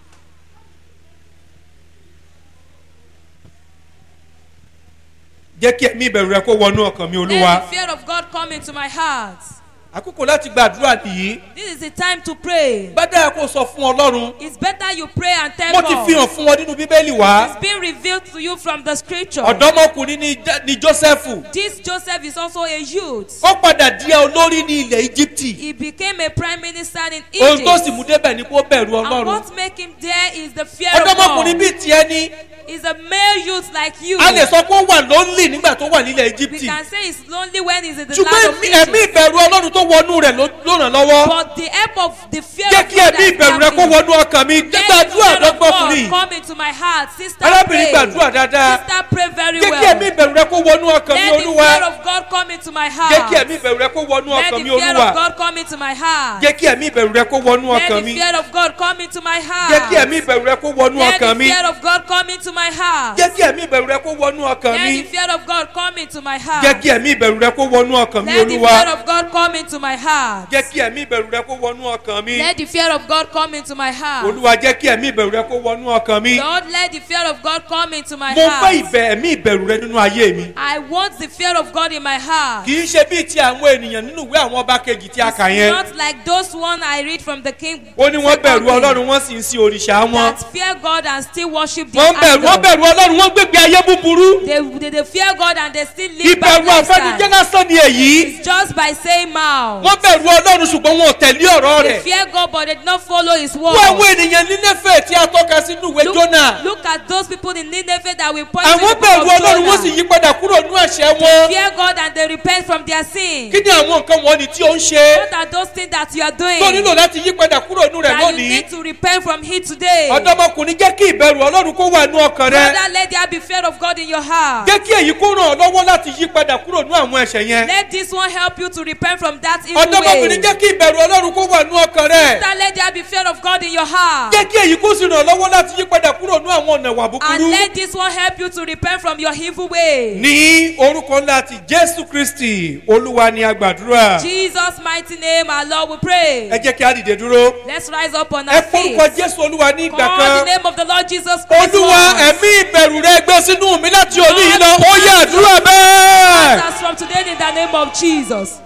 jẹ́ kí ẹ̀mí ìbẹ̀rù rẹ kó wọnú ọkàn mi olúwa. Let the fear of God come into my heart. àkókò láti gbàdúrà nìyí. This is the time to pray. bàdá kò sọ fún ọlọ́run. It's better you pray and tell mo ti God. fi hàn fún ọ nínú bíbélì wá. It's been revealed to you from the scripture. ọ̀dọ́mọkùnrin ni Ja- ni Jósẹ́fù. This Joseph is also a youth. ó padà di olórí ní ilẹ̀ Íjíbítì. He became a prime minister in ohun tó sì Egypt. mú débẹ̀ ni kó bẹ̀rù And ọlọ́run. what make him there is the fear of ọ̀dọ́mọkùnrin God. bíi tiẹ̀ ni He's a male youth like you. a lè sọ pé ó wà lonely nígbà tó wà nílẹ̀ We Íjíbítì. can say he's lonely when he's in the ṣùgbọ́n land of ẹ̀mí- ẹ̀mí Egypt. ìbẹ̀rù ọlọ́run tó wọnú rẹ̀ ló ló ràn lọ́wọ́. But the help of the fear jẹ́ of kí God ẹ̀mí that ìbẹ̀rù rẹ kó helped him. wọnú ọkàn mi. Let the gbàdúrà fear of lọ́gbọ́kùnrin. God come into my heart. Sister, arábìnrin pray. gbàdúrà dáadáa. Sister, pray very jẹ́ kí ẹ̀mí well. ìbẹ̀rù rẹ kó wọnú ọkàn mi Let the olúwa. fear of God come into my heart. jẹ́ kí ẹ̀mí ìbẹ̀rù rẹ kó wọnú Let ọkàn the mi fear olúwa. of God come into my heart. jẹ́ kí ẹ̀mí ìbẹ̀rù rẹ kó wọnú Let ọkàn the mi. fear of God come into my heart. jẹ́ kí ẹ̀mí ìbẹ̀rù rẹ kó wọnú Let ọkàn the mi. fear of God come into my heart. jẹ́ kí ẹ̀mí ìbẹ̀rù rẹ kó wọnú ọkàn mi. Let the fear of God come into my heart. jẹ́ kí ẹ̀mí ìbẹ̀rù rẹ kó wọnú ọkàn mi Let the olúwa. fear of God come into my heart. jẹ́ kí ẹ̀mí ìbẹ̀rù rẹ kó wọnú ọkàn mi. Let the fear of God come into my heart. olúwa jẹ́ kí ẹ̀mí ìbẹ̀rù rẹ kó wọnú ọkàn mi. Lord, let the fear of God come into my mo fẹ́ heart. ìbẹ̀ ẹ̀mí ìbẹ̀rù rẹ nínú ayé mi. I want the fear of God in my heart. kì í ṣe bíi ti àwọn ènìyàn nínú ìwé àwọn ọba kejì tí a kà yẹn. Not like those one I read from the king. ó ní wọ́n bẹ̀rù Second King, ọlọ́run wọ́n sì ń sin òrìṣà wọn. that fear God and still worship the wọ́n bẹ̀rù wọ́n idol. bẹ̀rù ọlọ́run wọ́n gbégbé ayé búburú. They, they, they fear God and they still live by ìbẹ̀rù àfẹnujẹ́ lifestyle. lásán ni èyí. It's just by saying mouth. wọ́n bẹ̀rù ọlọ́run ṣùgbọ́n wọn ò tẹ̀lé ọ̀rọ̀ They rẹ̀. fear God but they did not follow his word. wọ́n àwọn ènìyàn nínéfẹ̀ tí a tọ́ka sínú ìwé Look, Jónà. look at those people in Nineveh that will point to àwọn the book bẹ̀rù of ọlọ́run wọ́n sì Jonah. yí padà kúrò nínú ẹ̀ṣẹ̀ wọn. Fear God and they repent from their sin. kí ni àwọn nǹkan wọ̀nyí tí ó ń ṣe. What are those things that you are doing tó nílò láti yí padà kúrò nínú rẹ̀ that you lónìí. need to repent from it today? ọ̀dọ́mọkùnrin jẹ́ kí ìbẹ̀rù ọlọ́run kó wà nínú ọkàn rẹ. Father, let there be fear of God in your heart. jẹ́ kí èyí kó ràn ọ́ lọ́wọ́ láti yí padà kúrò nínú àwọn ẹ̀ṣẹ̀ yẹn. Let this one help you to repent from that evil way. ọ̀dọ́mọkùnrin jẹ́ kí ìbẹ̀rù ọlọ́run kó wà nínú ọkàn rẹ. Father, let there be fear of God in your heart. jẹ́ kí èyí kó sì ràn ọ́ lọ́wọ́ láti yí padà kúrò nínú àwọn ọ̀nà ìwà And búburú. let this one help you to repent from your evil way. ní orúkọ ńlá ti Jésù Kristi olúwa ni a gbàdúrà. Jesus' mighty name, our Lord, we pray. ẹ jẹ́ kí a dìde dúró. Let's rise up on ẹ our feet. forúkọ Jésù olúwa ní ìgbà Call kan. the name of the Lord Jesus Christ. olúwa once. ẹ̀mí ìbẹ̀rù rẹ gbé sínú mi láti òní yìí lọ ó yẹ àdúrà bẹ́ẹ̀. That's from today in the name of Jesus.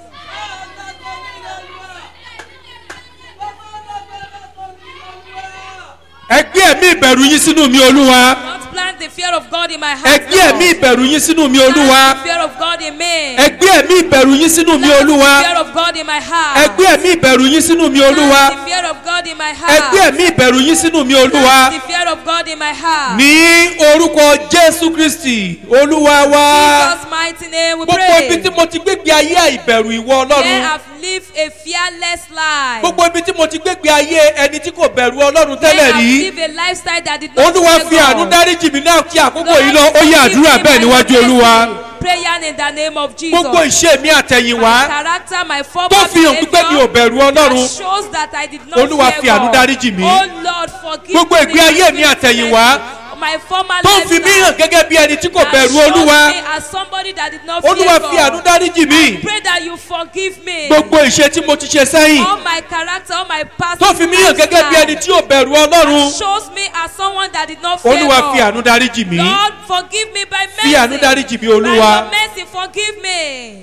ẹ gbé ẹ̀mí ìbẹ̀rù yín sínú mi olúwa. Not plant the fear of God in my ẹ heart. gbé ẹ̀mí Lord. ìbẹ̀rù yín sínú mi olúwa. Plant the fear of God God in me. ẹ gbé ẹ̀mí ìbẹ̀rù yín sínú mi Plant olúwa. the fear of God in my heart. ẹ gbé ẹ̀mí ìbẹ̀rù yín sínú mi olúwa. Plant the fear of God in my ẹ heart. gbé ẹ̀mí ìbẹ̀rù yín sínú mi olúwa. Plant the fear of God in my heart. ní orúkọ jésù kristi olúwa wa. Jesus' mighty name we gbogbo ibi pray. tí mo ti gbégbé ayé àìbẹ̀rù ìwọ Where ọlọ́run. I've lived a fearless life. gbogbo ibi tí mo ti gbégbé ayé ẹni tí kò bẹ̀rù ọlọ́run Where tẹ́lẹ̀ I've rí. lived a lifestyle that did not olúwa fear fi àánú God. dáríjì mi náà kí àkókò Lord, yìí lọ ó yẹ forgive àdúrà me bẹ́ẹ̀ my níwájú mercy. olúwa. Prayer in the name of Jesus. gbogbo ìṣe mi My àtẹ̀yìnwá character, my former tó fi hàn pípé mi ò bẹ̀rù ọlọ́run. that shows that I did not Olúwa fear fi àánú God. dáríjì mí. Oh Lord, forgive gbogbo me. ìgbé ayé mi àtẹ̀yìnwá My former tó fi mí hàn gẹ́gẹ́ bí ẹni tí kò that bẹ̀rù shows olúwa. me as somebody that did not olúwa fear fi God. àánú dáríjì mí. Pray that you forgive me. gbogbo ìṣe tí mo ti ṣe sẹ́yìn All my character, all my past tó fi mí hàn gẹ́gẹ́ bí ẹni tí ò bẹ̀rù ọlọ́run. shows me as someone that did not fear olúwa God. fi àánú dáríjì mí. Lord, forgive me by mercy. fi àánú dáríjì mí By olúwa. your mercy, forgive me.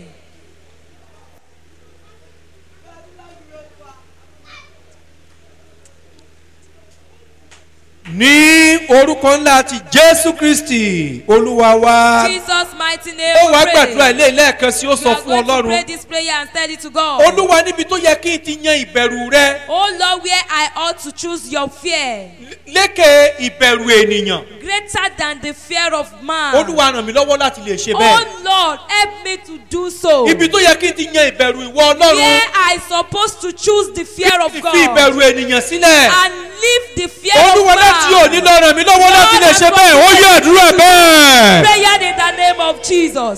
ní orúkọ ńlá ti jésù kristi olúwa wa. Jesus' mighty name ó we wá pray. gbàdúrà ilé lẹ́ẹ̀kan sí ó We sọ are fún going to pray ọlọ́run. this prayer and tell it to God. olúwa níbi tó yẹ kí n ti yan ìbẹ̀rù rẹ Oh Lord, where I ought to choose your fear lékè ìbẹ̀rù ènìyàn. greater than the fear of man. olúwa ràn mí lọ́wọ́ láti lè ṣe Oh bẹ́ẹ̀. Lord, help me to do so. ibi tó yẹ kí n ti yan ìbẹ̀rù ìwọ ọlọ́run. Where I supposed to choose the fear of fi God ìbẹ̀rù ènìyàn sílẹ̀. and leave the fear of olúwa láti òní man. lọ ràn mí lọ́wọ́ láti lè ṣe bẹ́ẹ̀ ó yẹ àdúrà bẹ́ẹ̀. Prayer in the name of Jesus.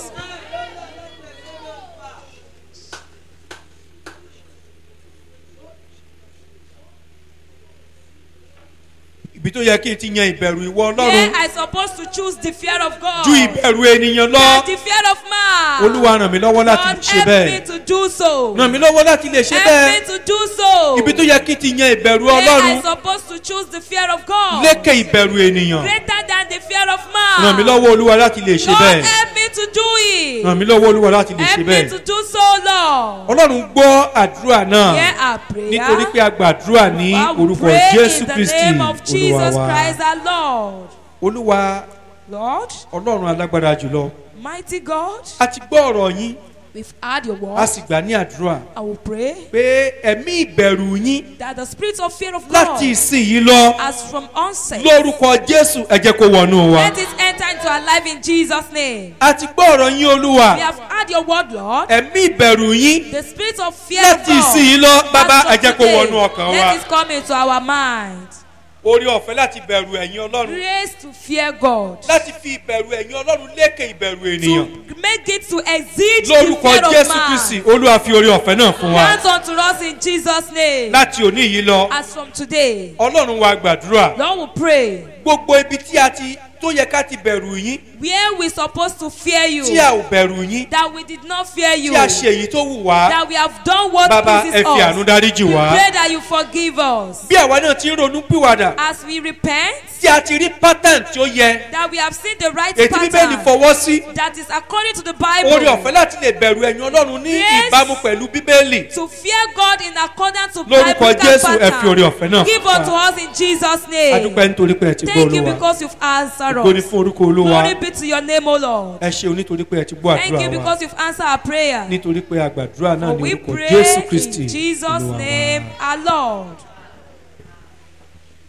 ibi tó yẹ kí n ti yan ìbẹ̀rù ìwọ Where ọlọ́run I supposed to choose the fear of God ju ìbẹ̀rù ènìyàn lọ. than the fear of man. olúwa ràn mí lọ́wọ́ láti Lord, ṣe help me bẹ́ẹ̀. to do so. ràn mí lọ́wọ́ láti lè ṣe Help me bẹ́ẹ̀. to do so. ibi tó yẹ kí n ti yan ìbẹ̀rù Where I ọlọ́run supposed to choose the fear of God lékè ìbẹ̀rù ènìyàn. greater than the fear of man. ràn mí lọ́wọ́ olúwa láti lè ṣe Lord, bẹ́ẹ̀. help me to do it. ràn mí lọ́wọ́ olúwa láti lè ṣe Help me bẹ́ẹ̀. to do so, Lord. ọlọ́run gbọ́ àdúrà náà Hear our prayer. nítorí pé a gbàdúrà ní I will orúkọ pray jésù in the kristi name of olúwa Jesus wa. Christ our Lord. olúwa Lord, ọlọ́run alágbára jùlọ mighty God, a ti gbọ́ ọ̀rọ̀ yín we've heard your a word. sì gbà ní àdúrà I will pray pé ẹ̀mí ìbẹ̀rù yín that the spirit of fear of láti God, ìsìn yìí lọ as from onset, lórúkọ jésù ẹ jẹ́ kó wọnú wa. let it enter into our life in Jesus' name. a ti gbọ́ ọ̀rọ̀ yín olúwa We have heard your word, Lord. ẹ̀mí ìbẹ̀rù yín The spirit of fear of láti ìsìn yìí God, lọ bàbá ẹ as jẹ́ from kó wọnú today, ọkàn wa. let it come into our mind. orí ọ̀fẹ́ láti bẹ̀rù ẹ̀yin ọlọ́run Grace to fear God, láti fi ìbẹ̀rù ẹ̀yin ọlọ́run lékè ìbẹ̀rù ènìyàn. to make it to exceed the lórúkọ fear of jésù kristi man. olúwa fi orí ọ̀fẹ́ náà fún wa. Grant unto us in Jesus' name. láti òní yìí lọ As from today, ọlọ́run wa gbàdúrà Lord will pray gbogbo ibi tí a ti tó yẹ ká ti bẹ̀rù yín where we supposed to fear you, tí a ò bẹ̀rù yín that we did not fear you, tí a ṣe èyí tó wù wá that we have done what bàbá pleases ẹ fi àánú us. dáríjì We wá. pray that you forgive us. bí àwa náà ti ń ronú pìwàdà As we repent, tí a ti rí pattern tí ó yẹ that we have seen the right ètí bíbélì pattern fọwọ́ sí that is according to the orí ọ̀fẹ́ Bible, láti lè bẹ̀rù ẹ̀yin ọlọ́run ní Yes. ìbámu pẹ̀lú bíbélì. to fear God in accordance to lórúkọ biblical jésù ẹ fi orí pattern. ọ̀fẹ́ náà Give fún unto wa. us in Jesus' name. adúpẹ́ nítorí pé ẹ ti gbọ́ Thank you olúwa because you've answered ògo ni us. fún orúkọ olúwa Glory be to your name, O Lord. ẹ ṣeun nítorí pé ẹ ti gbọ́ Thank you àdúrà wa because you've answered our prayer. nítorí pé àgbàdúrà náà For ní we orúkọ pray jésù kristi in Jesus' olúwa wa. name, our Lord.